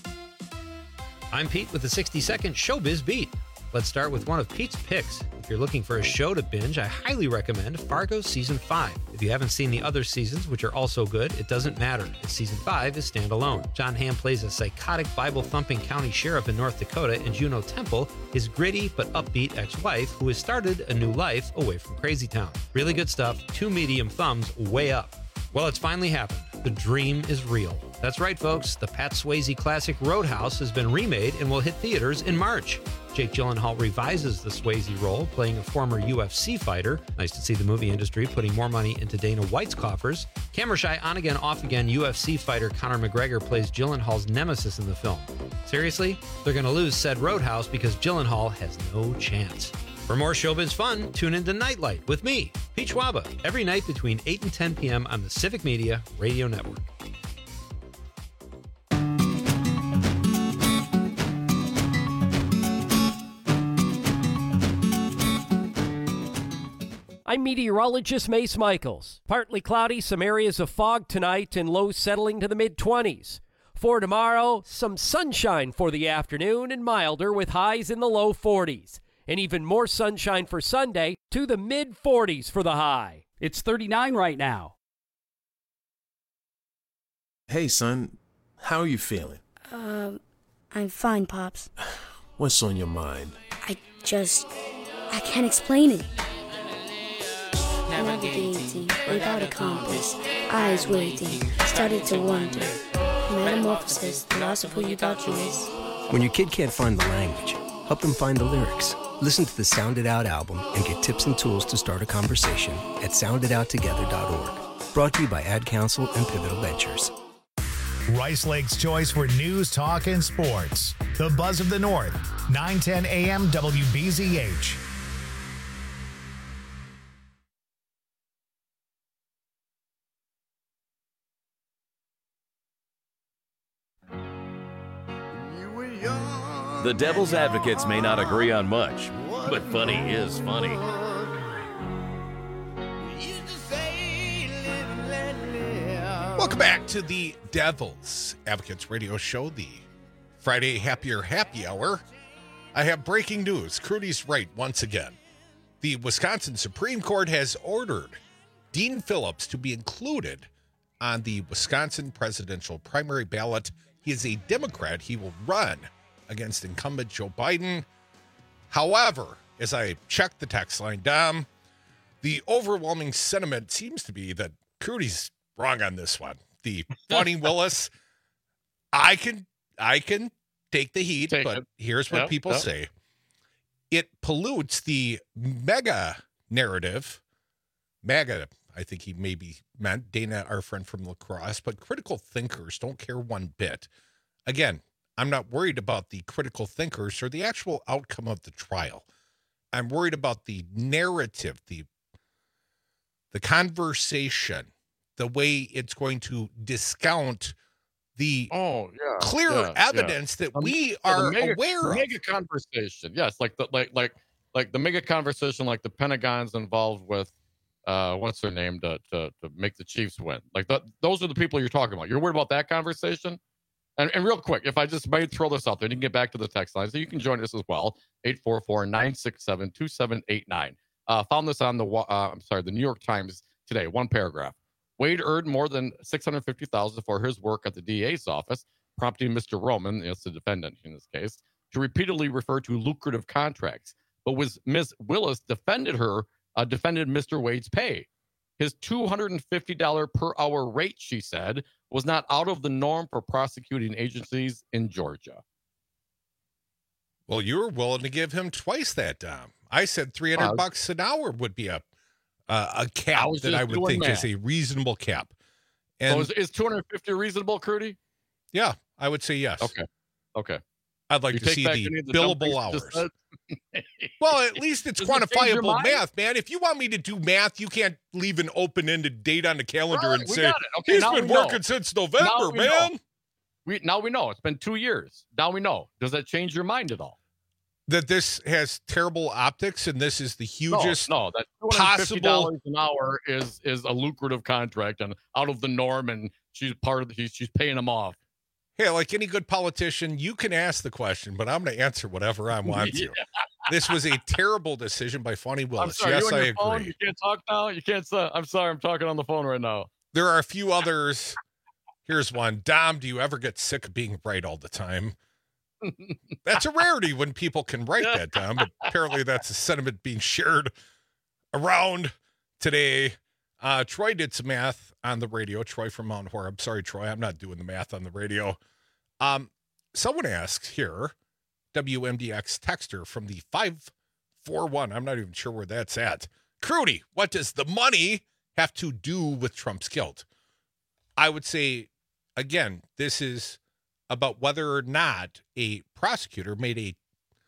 I'm Pete with the sixty second Showbiz Beat. Let's start with one of Pete's picks. If you're looking for a show to binge, I highly recommend Fargo Season five. If you haven't seen the other seasons, which are also good, it doesn't matter. Season five is standalone. John Hamm plays a psychotic Bible-thumping county sheriff in North Dakota, and Juno Temple, his gritty but upbeat ex-wife, who has started a new life away from Crazy Town. Really good stuff, two medium thumbs way up. Well, it's finally happened. The dream is real. That's right, folks. The Pat Swayze classic Roadhouse has been remade and will hit theaters in March. Jake Gyllenhaal revises the Swayze role, playing a former U F C fighter. Nice to see the movie industry putting more money into Dana White's coffers. Camera shy, on-again, off-again U F C fighter Conor McGregor plays Gyllenhaal's nemesis in the film. Seriously? They're going to lose said Roadhouse because Gyllenhaal has no chance. For more showbiz fun, tune into Nightlight with me, Pete Schwaba, every night between eight and ten p.m. on the Civic Media Radio Network. I'm meteorologist Mace Michaels. Partly cloudy, some areas of fog tonight, and lows settling to the mid-twenties. For tomorrow, some sunshine for the afternoon and milder with highs in the low forties. And even more sunshine for Sunday to the mid-forties for the high. It's thirty-nine right now. Hey, son. How are you feeling? Um, I'm fine, Pops. What's on your mind? I just... I can't explain it. Navigating without a compass, eyes waiting, started to wonder. Metamorphosis, the loss of who you thought you was. When your kid can't find the language, help them find the lyrics. Listen to the Sound It Out album and get tips and tools to start a conversation at sound it out together dot org. Brought to you by Ad Council and Pivotal Ventures. Rice Lake's choice for news, talk, and sports. The Buzz of the North, nine ten a.m. W B Z H. The Devil's Advocates may not agree on much, but funny is funny. Welcome back to the Devil's Advocates Radio Show, the Friday Happier Happy Hour. I have breaking news. Crudy's right once again. The Wisconsin Supreme Court has ordered Dean Phillips to be included on the Wisconsin presidential primary ballot. He is a Democrat. He will run against incumbent Joe Biden. However, as I checked the text line, Dom, the overwhelming sentiment seems to be that Crudy's wrong on this one. The Bonnie Willis, I can I can take the heat, take but it. Here's what yep, people yep. say. It pollutes the mega narrative. MAGA, I think he maybe meant Dana, our friend from La Crosse, but critical thinkers don't care one bit. Again, I'm not worried about the critical thinkers or the actual outcome of the trial. I'm worried about the narrative, the the conversation, the way it's going to discount the oh, yeah, clear yeah, evidence yeah. that we yeah, are mega, aware of. Mega conversation, yes, like the like like like the mega conversation, like the Pentagon's involved with uh, what's their name to to to make the Chiefs win. Like the, those are the people you're talking about. You're worried about that conversation. And, and real quick, if I just may throw this out there, and you can get back to the text line, so you can join us as well, eight four four, nine six seven, two seven eight nine. Uh, found this on the, uh, I'm sorry, the New York Times today, one paragraph. Wade earned more than six hundred fifty thousand dollars for his work at the D A's office, prompting Mister Roman, that's the defendant in this case, to repeatedly refer to lucrative contracts. But was Miz Willis defended her, uh, defended Mister Wade's pay. His two hundred fifty dollars per hour rate, she said, was not out of the norm for prosecuting agencies in Georgia. Well, you were willing to give him twice that, Dom. I said three hundred uh, bucks an hour would be a uh, a cap I that I would think that. is a reasonable cap. And so is, is two hundred fifty reasonable, Crudy? Yeah, I would say yes. Okay. Okay. I'd like you to see the, the billable hours. Well, at least it's Does quantifiable it math, man. If you want me to do math, you can't leave an open-ended date on the calendar right, and say, okay, he's been working know. since November, we man. Know. We Now we know. It's been two years. Now we know. Does that change your mind at all? That this has terrible optics and this is the hugest no, no, that two hundred fifty dollars possible... an hour is is a lucrative contract and out of the norm, and she's part of the, she's, she's paying them off. Hey, like any good politician, you can ask the question, but I'm going to answer whatever I want yeah. to. This was a terrible decision by Fonnie Willis. I'm sorry, yes, you I your agree. Phone? You can't talk now? You can't say, I'm sorry, I'm talking on the phone right now. There are a few others. Here's one. Dom, do you ever get sick of being right all the time? That's a rarity when people can write that, Dom, but apparently that's a sentiment being shared around today. Uh, Troy did some math on the radio. Troy from Mount Horeb. Sorry, Troy, I'm not doing the math on the radio. Um, someone asked here, W M D X texter from the five four one. I'm not even sure where that's at. Crudy, what does the money have to do with Trump's guilt? I would say, again, this is about whether or not a prosecutor made a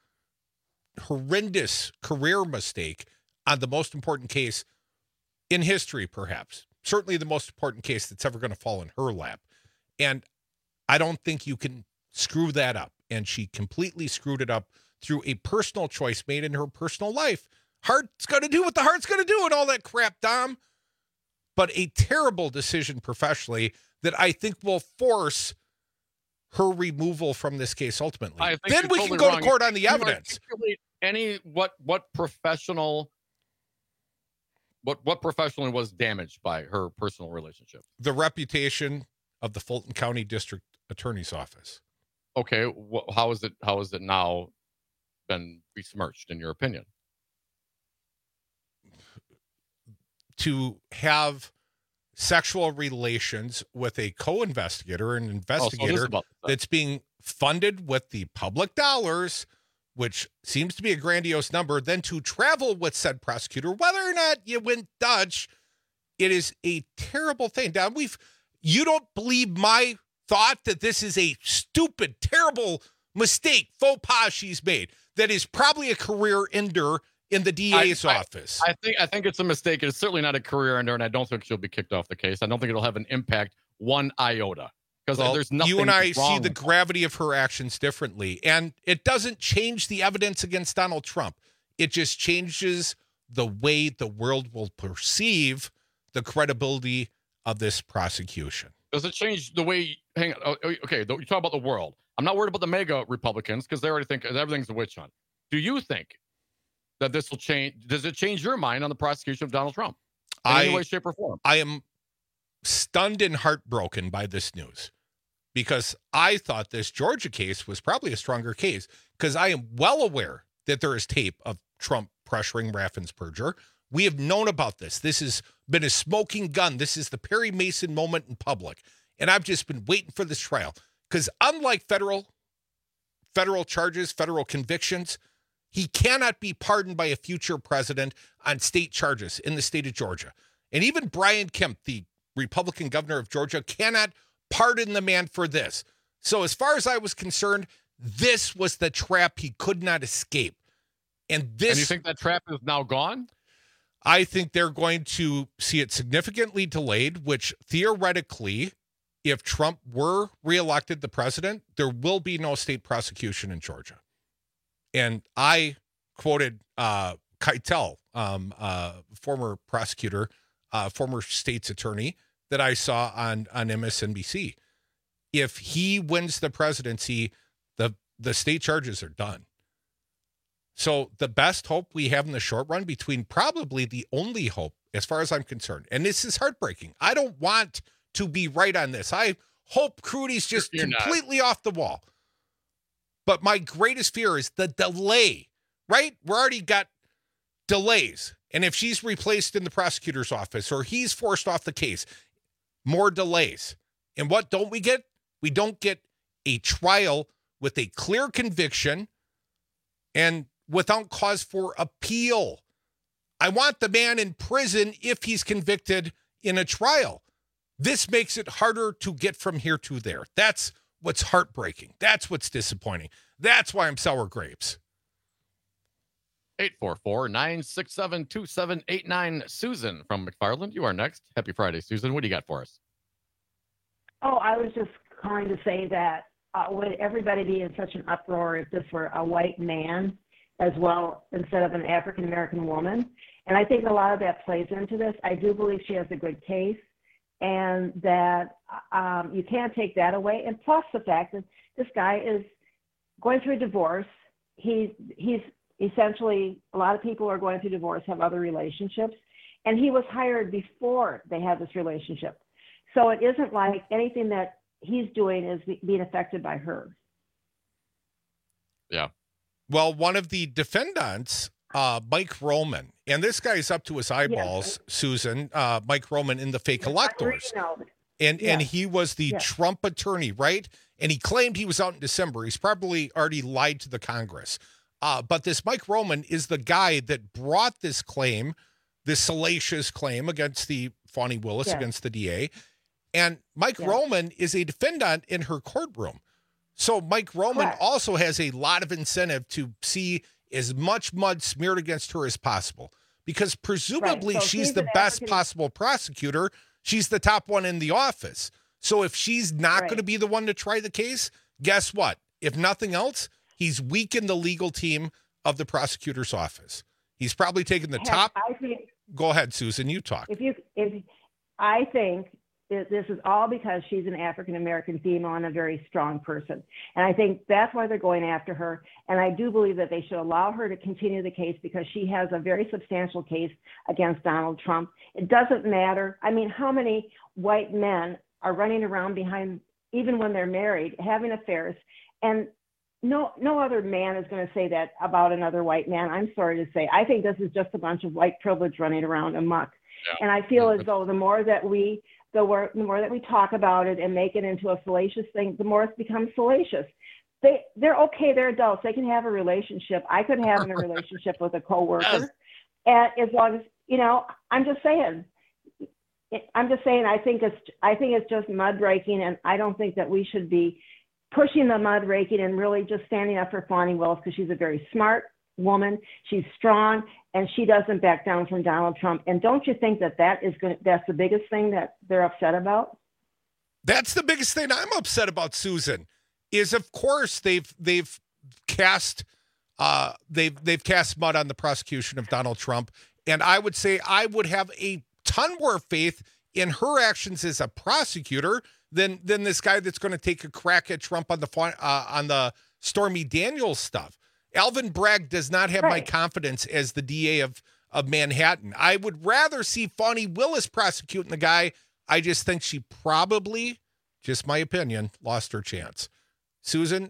horrendous career mistake on the most important case in history, perhaps. Certainly the most important case that's ever going to fall in her lap. And I don't think you can screw that up. And she completely screwed it up through a personal choice made in her personal life. Heart's going to do what the heart's going to do and all that crap, Dom. But a terrible decision professionally that I think will force her removal from this case ultimately. Then we totally can go wrong. to court on the evidence. Any what what professional what what professionally was damaged by her personal relationship? The reputation of the Fulton County District Attorney's Office. Okay, wh- how is it how is it now been besmirched in your opinion? To have sexual relations with a co-investigator, an investigator oh, so that's being funded with the public dollars, which seems to be a grandiose number, then to travel with said prosecutor, whether or not you went Dutch, it is a terrible thing. Now, we've, you don't believe my thought that this is a stupid, terrible mistake, faux pas she's made, that is probably a career ender in the D A's I, office. I, I think I think it's a mistake. It's certainly not a career ender, and I don't think she'll be kicked off the case. I don't think it'll have an impact one iota. Because well, there's nothing you and I wrong see the gravity of her actions differently. And it doesn't change the evidence against Donald Trump. It just changes the way the world will perceive the credibility of this prosecution. Does it change the way, hang on, okay, you talk about the world. I'm not worried about the mega Republicans because they already think everything's a witch hunt. Do you think that this will change? Does it change your mind on the prosecution of Donald Trump in I, any way, shape, or form? I am stunned and heartbroken by this news because I thought this Georgia case was probably a stronger case because I am well aware that there is tape of Trump pressuring Raffensperger. We have known about this. This has been a smoking gun. This is the Perry Mason moment in public. And I've just been waiting for this trial because unlike federal, federal charges, federal convictions, he cannot be pardoned by a future president on state charges in the state of Georgia. And even Brian Kemp, the Republican governor of Georgia, cannot pardon the man for this. So as far as I was concerned, this was the trap he could not escape. And this. And you think that trap is now gone? I think they're going to see it significantly delayed, which theoretically, if Trump were reelected the president, there will be no state prosecution in Georgia. And I quoted uh, Keitel, um, uh, former prosecutor, uh, former state's attorney that I saw on, on M S N B C. If he wins the presidency, the, the state charges are done. So the best hope we have in the short run, between probably the only hope, as far as I'm concerned, and this is heartbreaking. I don't want to be right on this. I hope Crudy's just You're completely not. off the wall. But my greatest fear is the delay, right? We're already got delays. And if she's replaced in the prosecutor's office or he's forced off the case, more delays. And what don't we get? We don't get a trial with a clear conviction and without cause for appeal. I want the man in prison if he's convicted in a trial. This makes it harder to get from here to there. That's what's heartbreaking. That's what's disappointing. That's why I'm sour grapes. eight four four, nine six seven, two seven eight nine. Susan from McFarland, you are next. Happy Friday, Susan. What do you got for us? Oh, I was just calling to say that uh, would everybody be in such an uproar if this were a white man as well instead of an African-American woman? And I think a lot of that plays into this. I do believe she has a good case and that um, you can't take that away. And plus the fact that this guy is going through a divorce. He, he's essentially, a lot of people who are going through divorce have other relationships, and he was hired before they had this relationship. So it isn't like anything that he's doing is being affected by her. Yeah. Well, one of the defendants, uh, Mike Roman, and this guy's up to his eyeballs, yes. Susan, uh, Mike Roman in the fake electors. And yeah. and he was the yeah. Trump attorney, right? And he claimed he was out in December. He's probably already lied to the Congress. Uh, but this Mike Roman is the guy that brought this claim, this salacious claim against the Fani Willis, yeah. against the D A. And Mike yeah. Roman is a defendant in her courtroom. So Mike Roman Correct. also has a lot of incentive to see as much mud smeared against her as possible, because presumably right. so she's the best African- possible prosecutor. She's the top one in the office. So if she's not right. going to be the one to try the case, guess what? If nothing else, he's weakened the legal team of the prosecutor's office. He's probably taken the top. I think, Go ahead, Susan, you talk. If you, if I think that this is all because she's an African-American female and a very strong person. And I think that's why they're going after her. And I do believe that they should allow her to continue the case because she has a very substantial case against Donald Trump. It doesn't matter. I mean, how many white men are running around behind, even when they're married, having affairs, and no no other man is going to say that about another white man. I'm sorry to say. I think this is just a bunch of white privilege running around amok. Yeah. And I feel as though the more that we the more, the more that we talk about it and make it into a salacious thing, the more it becomes salacious. They they're okay. They're adults. They can have a relationship. I could have a relationship with a coworker, yes. and as long as you know. I'm just saying. I'm just saying. I think it's I think it's just mud raking, and I don't think that we should be pushing the mud raking and really just standing up for Fani Willis because she's a very smart woman. She's strong, and she doesn't back down from Donald Trump. And don't you think that that is going? That's the biggest thing that they're upset about? That's the biggest thing I'm upset about, Susan, is of course they've they've cast uh, they've they've cast mud on the prosecution of Donald Trump, and I would say I would have a ton more faith in her actions as a prosecutor than than this guy that's going to take a crack at Trump on the uh, on the Stormy Daniels stuff. Alvin Bragg does not have right. my confidence as the D A of of Manhattan. I would rather see Fani Willis prosecuting the guy. I just think she probably, just my opinion, lost her chance. Susan,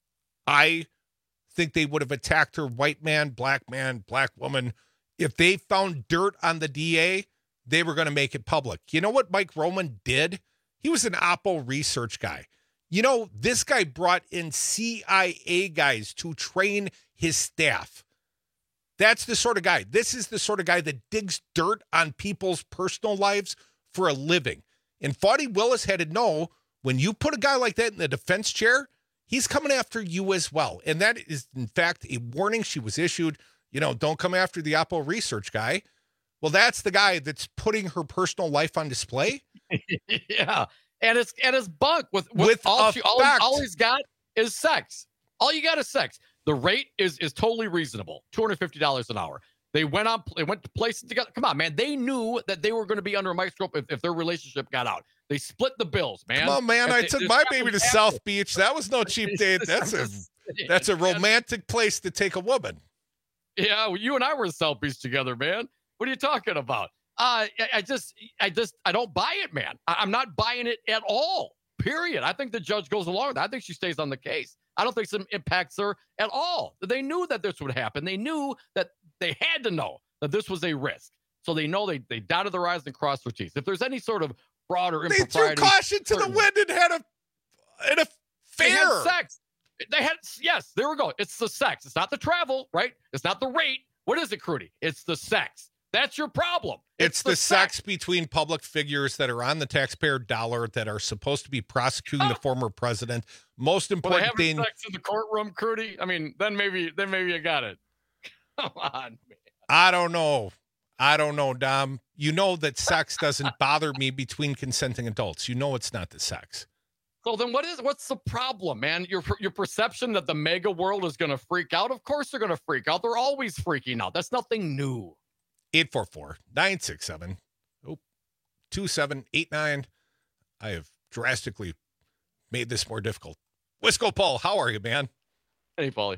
I think they would have attacked her white man, black man, black woman. If they found dirt on the D A, they were going to make it public. You know what Mike Roman did? He was an Oppo research guy. You know, this guy brought in C I A guys to train his staff. That's the sort of guy. This is the sort of guy that digs dirt on people's personal lives for a living. And Fani Willis had to know, when you put a guy like that in the defense chair, he's coming after you as well. And that is, in fact, a warning she was issued. You know, don't come after the Oppo research guy. Well, that's the guy that's putting her personal life on display. Yeah. And it's and it's bunk with, with, with all, she, all, all he's got is sex. All you got is sex. The rate is is totally reasonable. two hundred fifty dollars an hour. They went on, they went to places together. Come on, man. They knew that they were going to be under a microscope if, if their relationship got out. They split the bills, man. Come on, man. If I they, took my baby to South Beach. That was no cheap date. That's a that's a romantic place to take a woman. Yeah, well, you and I were in South Beach together, man. What are you talking about? Uh, I, I just, I just, I don't buy it, man. I, I'm not buying it at all. Period. I think the judge goes along with that. I think she stays on the case. I don't think some impacts her at all. They knew that this would happen. They knew that they had to know that this was a risk. So they know they they dotted their I's and crossed their T's. If there's any sort of broader they impropriety, threw caution to the wind and had a and a fair they had sex. They had yes. There we go. It's the sex. It's not the travel, right? It's not the rate. What is it, Crudy? It's the sex. That's your problem. It's, it's the, the sex. sex between public figures that are on the taxpayer dollar that are supposed to be prosecuting the former president. Most important well, thing. Sex in the courtroom, Crudy. I mean, then maybe, then maybe you got it. Come on, man. I don't know. I don't know, Dom. You know that sex doesn't bother me between consenting adults. You know it's not the sex. So then what is, what's the problem, man? Your your perception that the mega world is going to freak out? Of course they're going to freak out. They're always freaking out. That's nothing new. eight four four, nine six seven, oh, two seven eight nine. I have drastically made this more difficult. Wisco Paul, how are you, man? Hey, Paulie.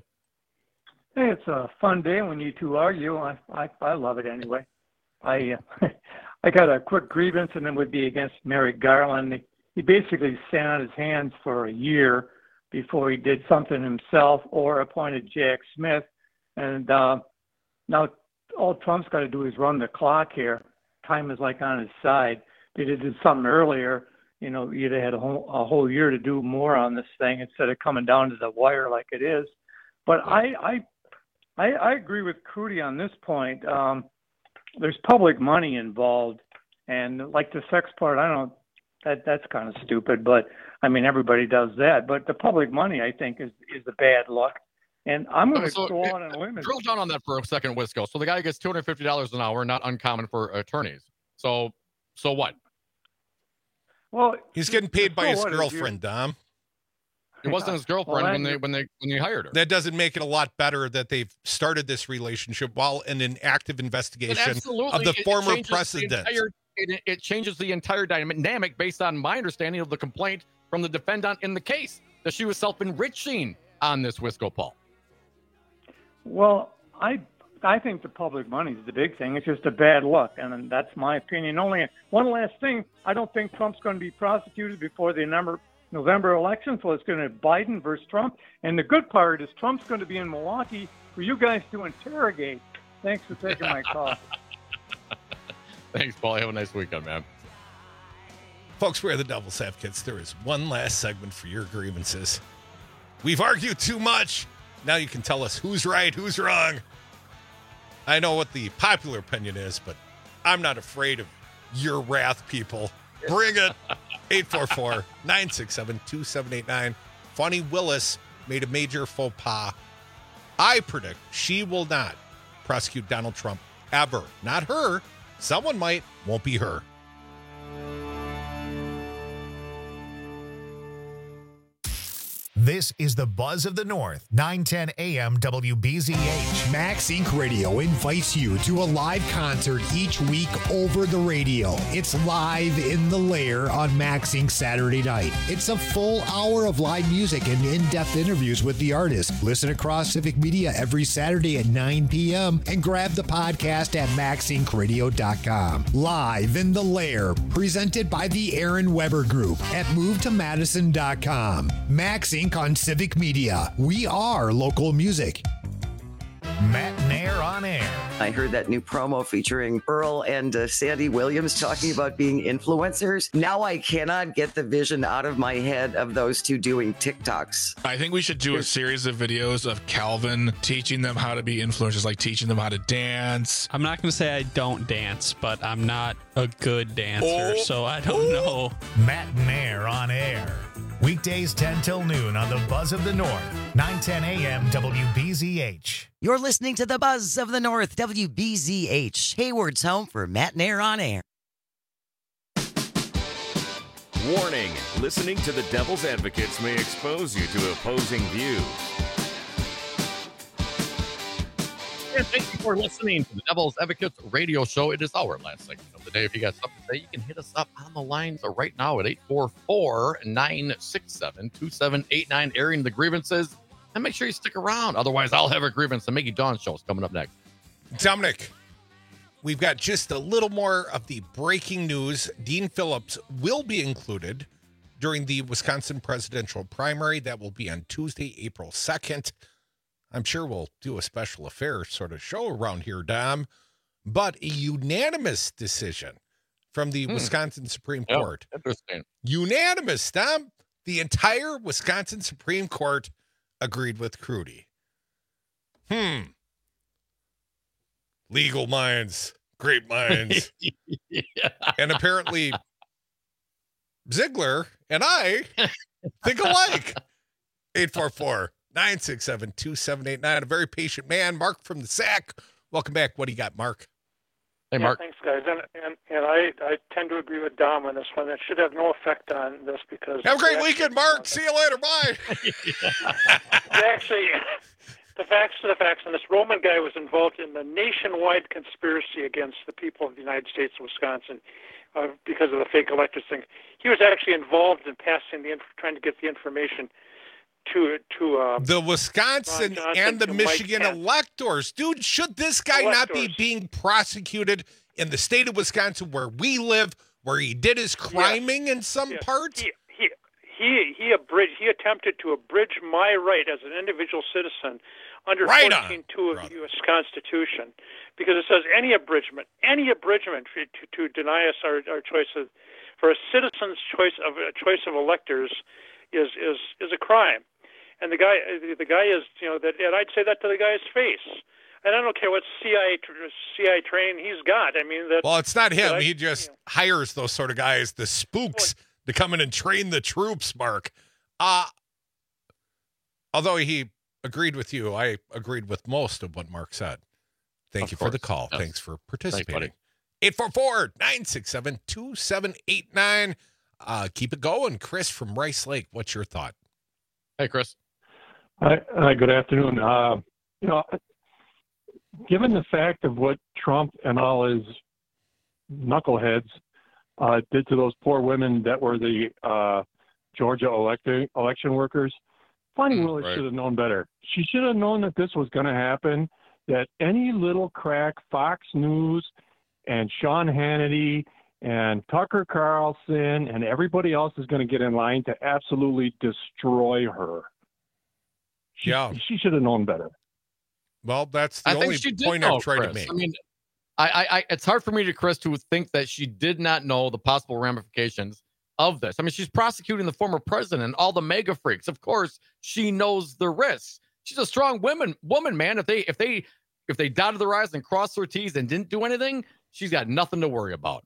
Hey, it's a fun day when you two argue. I I, I love it anyway. I uh, I got a quick grievance, and it would be against Merrick Garland. He, he basically sat on his hands for a year before he did something himself or appointed Jack Smith. And uh, now all Trump's got to do is run the clock here. Time is like on his side. If he did something earlier, you know, you'd have had a whole, a whole year to do more on this thing instead of coming down to the wire like it is. But I I I, I agree with Crudy on this point. Um, there's public money involved, and like the sex part, I don't. That that's kind of stupid, but I mean everybody does that. But the public money, I think, is is the bad luck. And I'm going to so, go so, on and limit. Drill down on that for a second, Wisco. So the guy gets two hundred fifty dollars an hour, not uncommon for attorneys. So, so what? Well, he's getting paid by his girlfriend, Dom. It wasn't his girlfriend well, when they when they when they hired her. That doesn't make it a lot better that they've started this relationship while in an active investigation of the it, former it president. The entire, it, it changes the entire dynamic based on my understanding of the complaint from the defendant in the case that she was self-enriching on this Wisco Paul. Well, I I think the public money is the big thing. It's just a bad luck, and that's my opinion. Only one last thing: I don't think Trump's going to be prosecuted before the number. November election, so it's going to be Biden versus Trump. And the good part is Trump's going to be in Milwaukee for you guys to interrogate. Thanks for taking my call. Thanks, Paul. Have a nice weekend, man. Folks, we're the Devil's Advocates. There is one last segment for your grievances. We've argued too much. Now you can tell us who's right, who's wrong. I know what the popular opinion is, but I'm not afraid of your wrath, people. Bring it. eight four four, nine six seven, two seven eight nine. Fani Willis made a major faux pas. I predict she will not prosecute Donald Trump ever. Not her. Someone might. Won't be her. This is the Buzz of the North, nine ten A M W B Z H. Max Inc Radio invites you to a live concert each week over the radio. It's Live in the Lair on Max Inc Saturday night. It's a full hour of live music and in-depth interviews with the artist. Listen across Civic Media every Saturday at nine p.m. and grab the podcast at max inc radio dot com. Live in the Lair, presented by the Aaron Weber Group at move to madison dot com. Max Inc on Civic Media. We are local music. Matt Nair on air. I heard that new promo featuring Earl and uh, Sandy Williams talking about being influencers. Now I cannot get the vision out of my head of those two doing TikToks. I think we should do a series of videos of Calvin teaching them how to be influencers, like teaching them how to dance. I'm not going to say I don't dance, but I'm not a good dancer, oh, so I don't oh. know. Matt Nair on air. Weekdays ten till noon on the Buzz of the North, nine ten A M W B Z H. You're listening to the Buzz of the North, W B Z H, Hayward's home for Matt Nair on air. Warning, listening to the Devil's Advocates may expose you to opposing views. And thank you for listening to the Devil's Advocates radio show. It is our last segment of the day. If you got something to say, you can hit us up on the lines right now at eight four four, nine six seven, two seven eight nine, airing the grievances. And make sure you stick around. Otherwise, I'll have a grievance. The Mickey Dawn show is coming up next. Dominic, we've got just a little more of the breaking news. Dean Phillips will be included during the Wisconsin presidential primary. That will be on Tuesday, April second. I'm sure we'll do a special affairs sort of show around here, Dom. But a unanimous decision from the hmm. Wisconsin Supreme yep, Court. Interesting. Unanimous, Dom. The entire Wisconsin Supreme Court agreed with Crudy. Hmm. Legal minds, great minds. yeah. And apparently Ziegler and I think alike. eight four four, nine six seven, two seven eight nine. A very patient man, Mark from the S A C. Welcome back. What do you got, Mark? Hey, yeah, Mark. Thanks, guys. And, and, and I, I tend to agree with Dom on this one. That should have no effect on this because... Have a great weekend, Mark. See you later. Bye. Actually, the facts are the facts. And this Roman guy was involved in the nationwide conspiracy against the people of the United States of Wisconsin uh, because of the fake electors thing. He was actually involved in passing the inf- trying to get the information to to uh, the Wisconsin and the Michigan electors. Dude, should this guy electors. not be being prosecuted in the state of Wisconsin where we live, where he did his criming yes. in some yes. parts? He he he he, abridged, he attempted to abridge my right as an individual citizen under right fourteen two of the U S Constitution, because it says any abridgment, any abridgment to, to deny us our, our choice of, for a citizen's choice of a choice of electors is is is a crime. And the guy, the guy is, you know, that, and I'd say that to the guy's face. And I don't care what C I A C I A training he's got. I mean, that. Well, it's not him. I, he just you know. hires those sort of guys, the spooks, well, to come in and train the troops. Mark, uh although he agreed with you, I agreed with most of what Mark said. Thank of you course. for the call. Yes. Thanks for participating. eight four four, nine six seven, two seven eight nine. Uh, keep it going, Chris from Rice Lake. What's your thought? Hey, Chris. Hi, hi, good afternoon. Uh, you know, given the fact of what Trump and all his knuckleheads uh, did to those poor women that were the uh, Georgia election election workers, Fani mm, Willis right. should have known better. She should have known that this was going to happen, that any little crack, Fox News and Sean Hannity and Tucker Carlson and everybody else is going to get in line to absolutely destroy her. She, yeah, she should have known better. Well, that's the I only think she did point know, I've tried Chris. to make. I mean, I, I, it's hard for me to, Chris, to think that she did not know the possible ramifications of this. I mean, she's prosecuting the former president and all the mega freaks. Of course, she knows the risks. She's a strong woman, woman, man. If they, if they, if they dotted their I's and crossed their T's and didn't do anything, she's got nothing to worry about.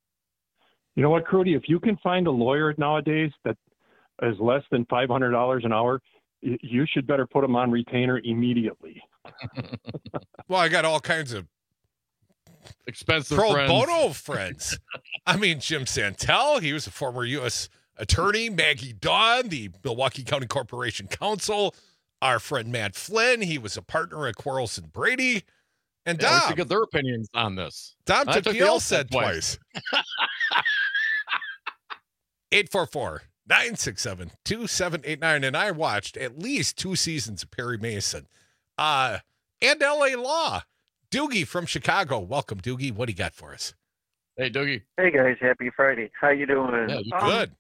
You know what, Crudy? If you can find a lawyer nowadays that is less than five hundred dollars an hour, you should better put him on retainer immediately. Well, I got all kinds of expensive pro friends. bono friends. I mean, Jim Santel, he was a former U S attorney, Maggie Dawn, the Milwaukee County Corporation Counsel, our friend Matt Flynn. He was a partner at Quarles and Brady. And yeah, Dom. we should get their opinions on this. Dom I took the Tepiel L said twice. eight four four, nine six seven, two seven eight nine. And I watched at least two seasons of Perry Mason. Uh, and L A Law. Doogie from Chicago. Welcome, Doogie. What do you got for us? Hey, Doogie. Hey, guys. Happy Friday. How you doing? Yeah, you Um, good.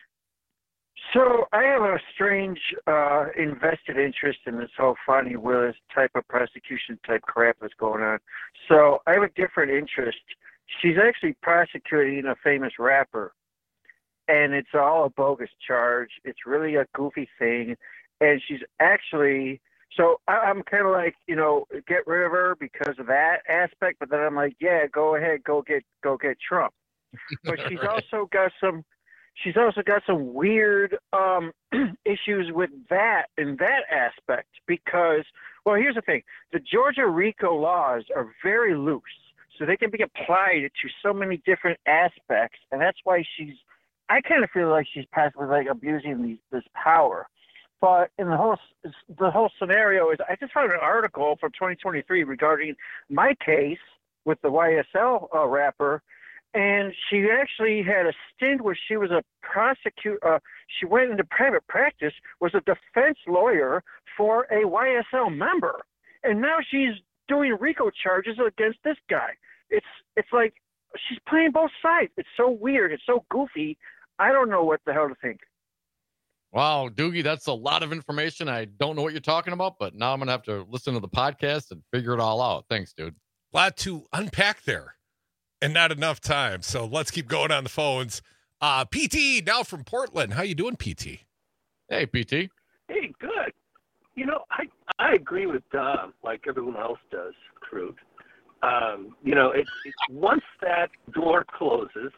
So I have a strange uh, invested interest in this whole Fani Willis type of prosecution type crap that's going on. So I have a different interest. She's actually prosecuting a famous rapper, and it's all a bogus charge. It's really a goofy thing, and she's actually so I, I'm kind of like, you know, get rid of her because of that aspect. But then I'm like, yeah, go ahead, go get go get Trump. But she's Right. also got some. She's also got some weird um, issues with that in that aspect because, well, here's the thing. The Georgia RICO laws are very loose, so they can be applied to so many different aspects, and that's why she's, I kind of feel like she's possibly like abusing these, this power. But in the whole, the whole scenario is, I just found an article from twenty twenty-three regarding my case with the Y S L uh, rapper. And she actually had a stint where she was a prosecutor. Uh, she went into private practice, was a defense lawyer for a Y S L member, and now she's doing RICO charges against this guy. It's it's like she's playing both sides. It's so weird. It's so goofy. I don't know what the hell to think. Wow, Doogie, that's a lot of information. I don't know what you're talking about, but now I'm going to have to listen to the podcast and figure it all out. Thanks, dude. A lot to unpack there. And not enough time, so let's keep going on the phones. Uh, P T, now from Portland. How you doing, P T? Hey, P T. Hey, good. You know, I I agree with Dom, like everyone else does, Crude. Um, you know, it's it, once that door closes,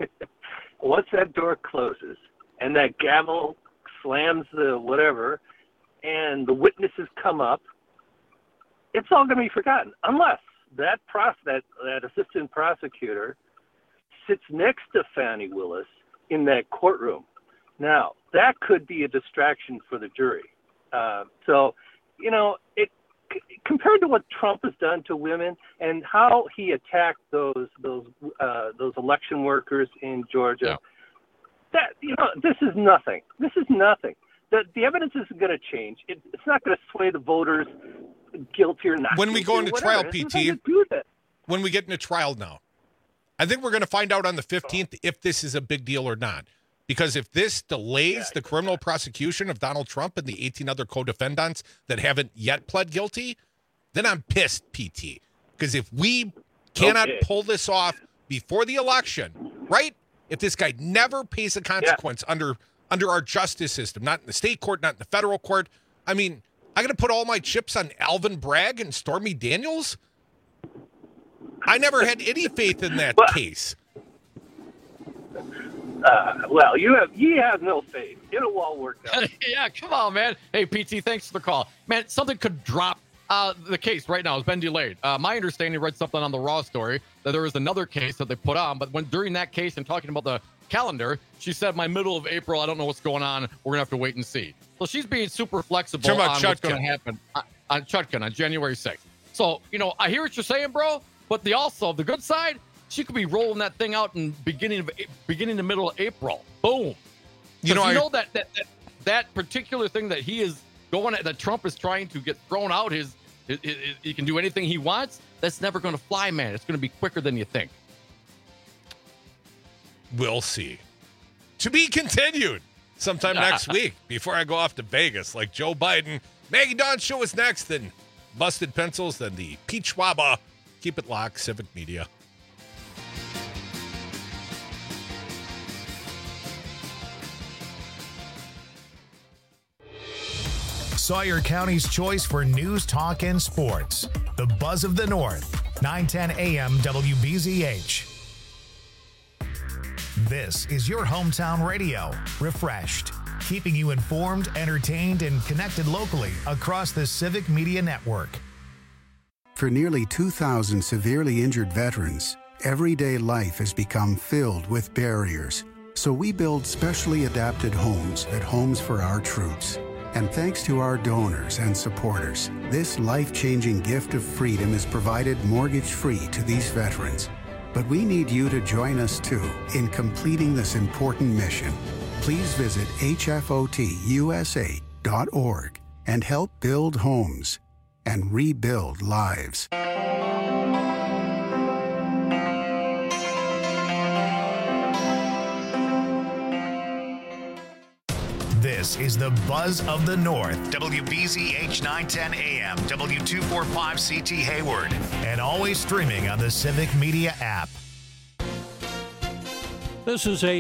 once that door closes, and that gavel slams the whatever, and the witnesses come up, it's all going to be forgotten, unless that pros- that that assistant prosecutor sits next to Fani Willis in that courtroom. Now, that could be a distraction for the jury. Uh, so, you know, it c- compared to what Trump has done to women and how he attacked those those uh, those election workers in Georgia, yeah. that you know, this is nothing. This is nothing. The the evidence isn't going to change. It, it's not going to sway the voters. Guilty or not. When we go into trial, P T, that. when we get into trial now, I think we're going to find out on the fifteenth if this is a big deal or not. Because if this delays yeah, the criminal prosecution of Donald Trump and the eighteen other co-defendants that haven't yet pled guilty, then I'm pissed, P T. Because if we cannot okay. pull this off before the election, right? If this guy never pays a consequence yeah. under under our justice system, not in the state court, not in the federal court, I mean, I got to put all my chips on Alvin Bragg and Stormy Daniels? I never had any faith in that well, case. Uh, well, you have you have no faith. It'll all work out. Yeah, come on, man. Hey, P T, thanks for the call. Man, something could drop. Uh, the case right now has been delayed. Uh, my understanding, read something on the Raw story, that there is another case that they put on, but when during that case and talking about the calendar, she said, my middle of April, I don't know what's going on. We're going to have to wait and see. So she's being super flexible on Chutkin. what's going to happen on, on Chutkin on January sixth. So, you know, I hear what you're saying, bro, but the also, the good side, she could be rolling that thing out in beginning of beginning to middle of April. Boom. You know, you I, know that, that that that particular thing that he is going at, that Trump is trying to get thrown out, his, his, his he can do anything he wants. That's never going to fly, man. It's going to be quicker than you think. We'll see. To be continued sometime next week before I go off to Vegas like Joe Biden. Maggie Dawn show is next, then Busted Pencils, then the Peach Waba. Keep it locked, Civic Media. Sawyer County's choice for news, talk, and sports. The Buzz of the North, nine ten A M W B Z H. This is your hometown radio, refreshed, keeping you informed, entertained, and connected locally across the Civic Media Network. For nearly two thousand severely injured veterans, everyday life has become filled with barriers. So we build specially adapted homes at Homes for Our Troops. And thanks to our donors and supporters, this life-changing gift of freedom is provided mortgage-free to these veterans. But we need you to join us, too, in completing this important mission. Please visit H F O T U S A dot org and help build homes and rebuild lives. This is the Buzz of the North, W B Z H nine ten A M, W two forty-five C T Hayward, and always streaming on the Civic Media app. This is a